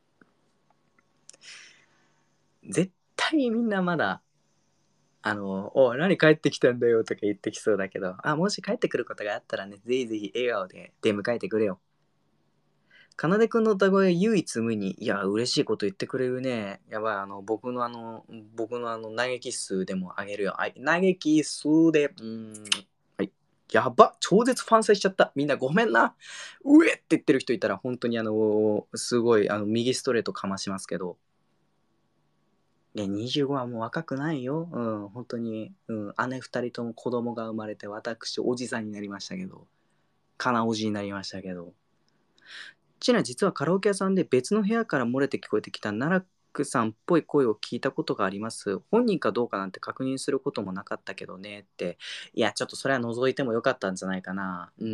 絶対みんなまだ、あの、おい、何帰ってきたんだよとか言ってきそうだけど、あ、もし帰ってくることがあったらね、ぜひぜひ笑顔で出迎えてくれよ。かなでくんの歌声唯一無二、いや、嬉しいこと言ってくれるね。やばい、あの、僕のあの、僕のあの、嘆き数でもあげるよ。はい、嘆き数で、うーん、はい。やば、超絶ファンサしちゃった。みんなごめんな。うえって言ってる人いたら、本当にあの、すごい、あの、右ストレートかましますけど。 いや、にじゅうごはもう若くないよ。うん、本当に。うん、姉二人とも子供が生まれて、私、おじさんになりましたけど、かなおじになりましたけど。ちな、実はカラオケ屋さんで別の部屋から漏れて聞こえてきた奈落さんっぽい声を聞いたことがあります。本人かどうかなんて確認することもなかったけどねって。いや、ちょっとそれは覗いてもよかったんじゃないかな。うん。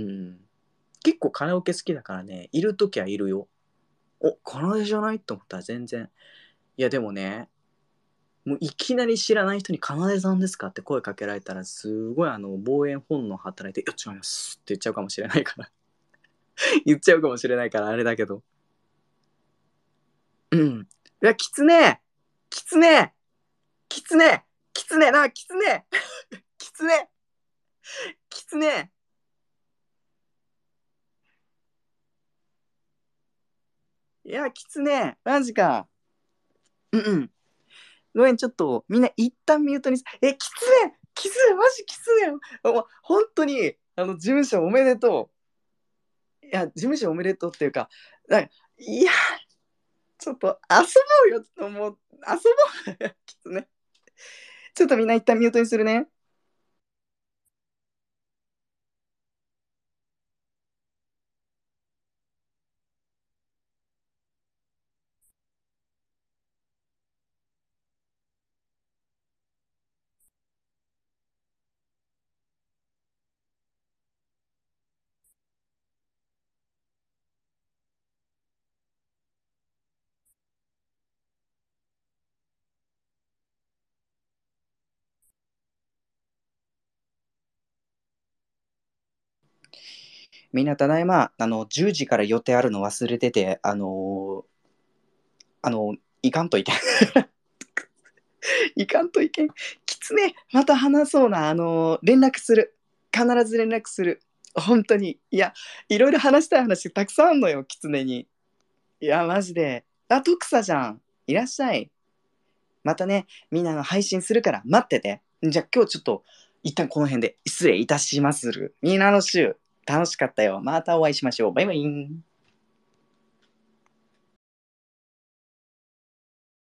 結構カラオケ好きだからね、いるときはいるよ。お、カナデじゃないと思ったら全然。いや、でもね、もういきなり知らない人に「かなでさんですか？」って声かけられたら、すごいあの防衛本能働いて「いや違います」って言っちゃうかもしれないから言っちゃうかもしれないからあれだけど。うん。いや、キツネキツネキツネキツネなキツネキツネキツネいや、キツネマジか。うんうん。ごめん、ちょっとみんな一旦ミュートにすえ、キツネキツネマジキツネもう本当にあの事務所おめでとう。いや、事務所おめでとうっていうか、なんかいや、ちょっと遊ぼうよ。ちょっともう遊ぼうきつね。ちょっとみんな一旦ミュートにするね。みんなただいま、あの、じゅうじから予定あるの忘れてて、あのーあの、いかんといけん。いかんといけん。きつね、また話そうな。あのー連絡する。必ず連絡する。本当に。いや、いろいろ話したい話たくさんあんのよ、きつねに。いや、マジで。あ、徳さじゃん。いらっしゃい。またね、みんなの配信するから待ってて。じゃあ今日ちょっと一旦この辺で失礼いたしまする。みんなの週楽しかったよ。またお会いしましょう。バイバイ。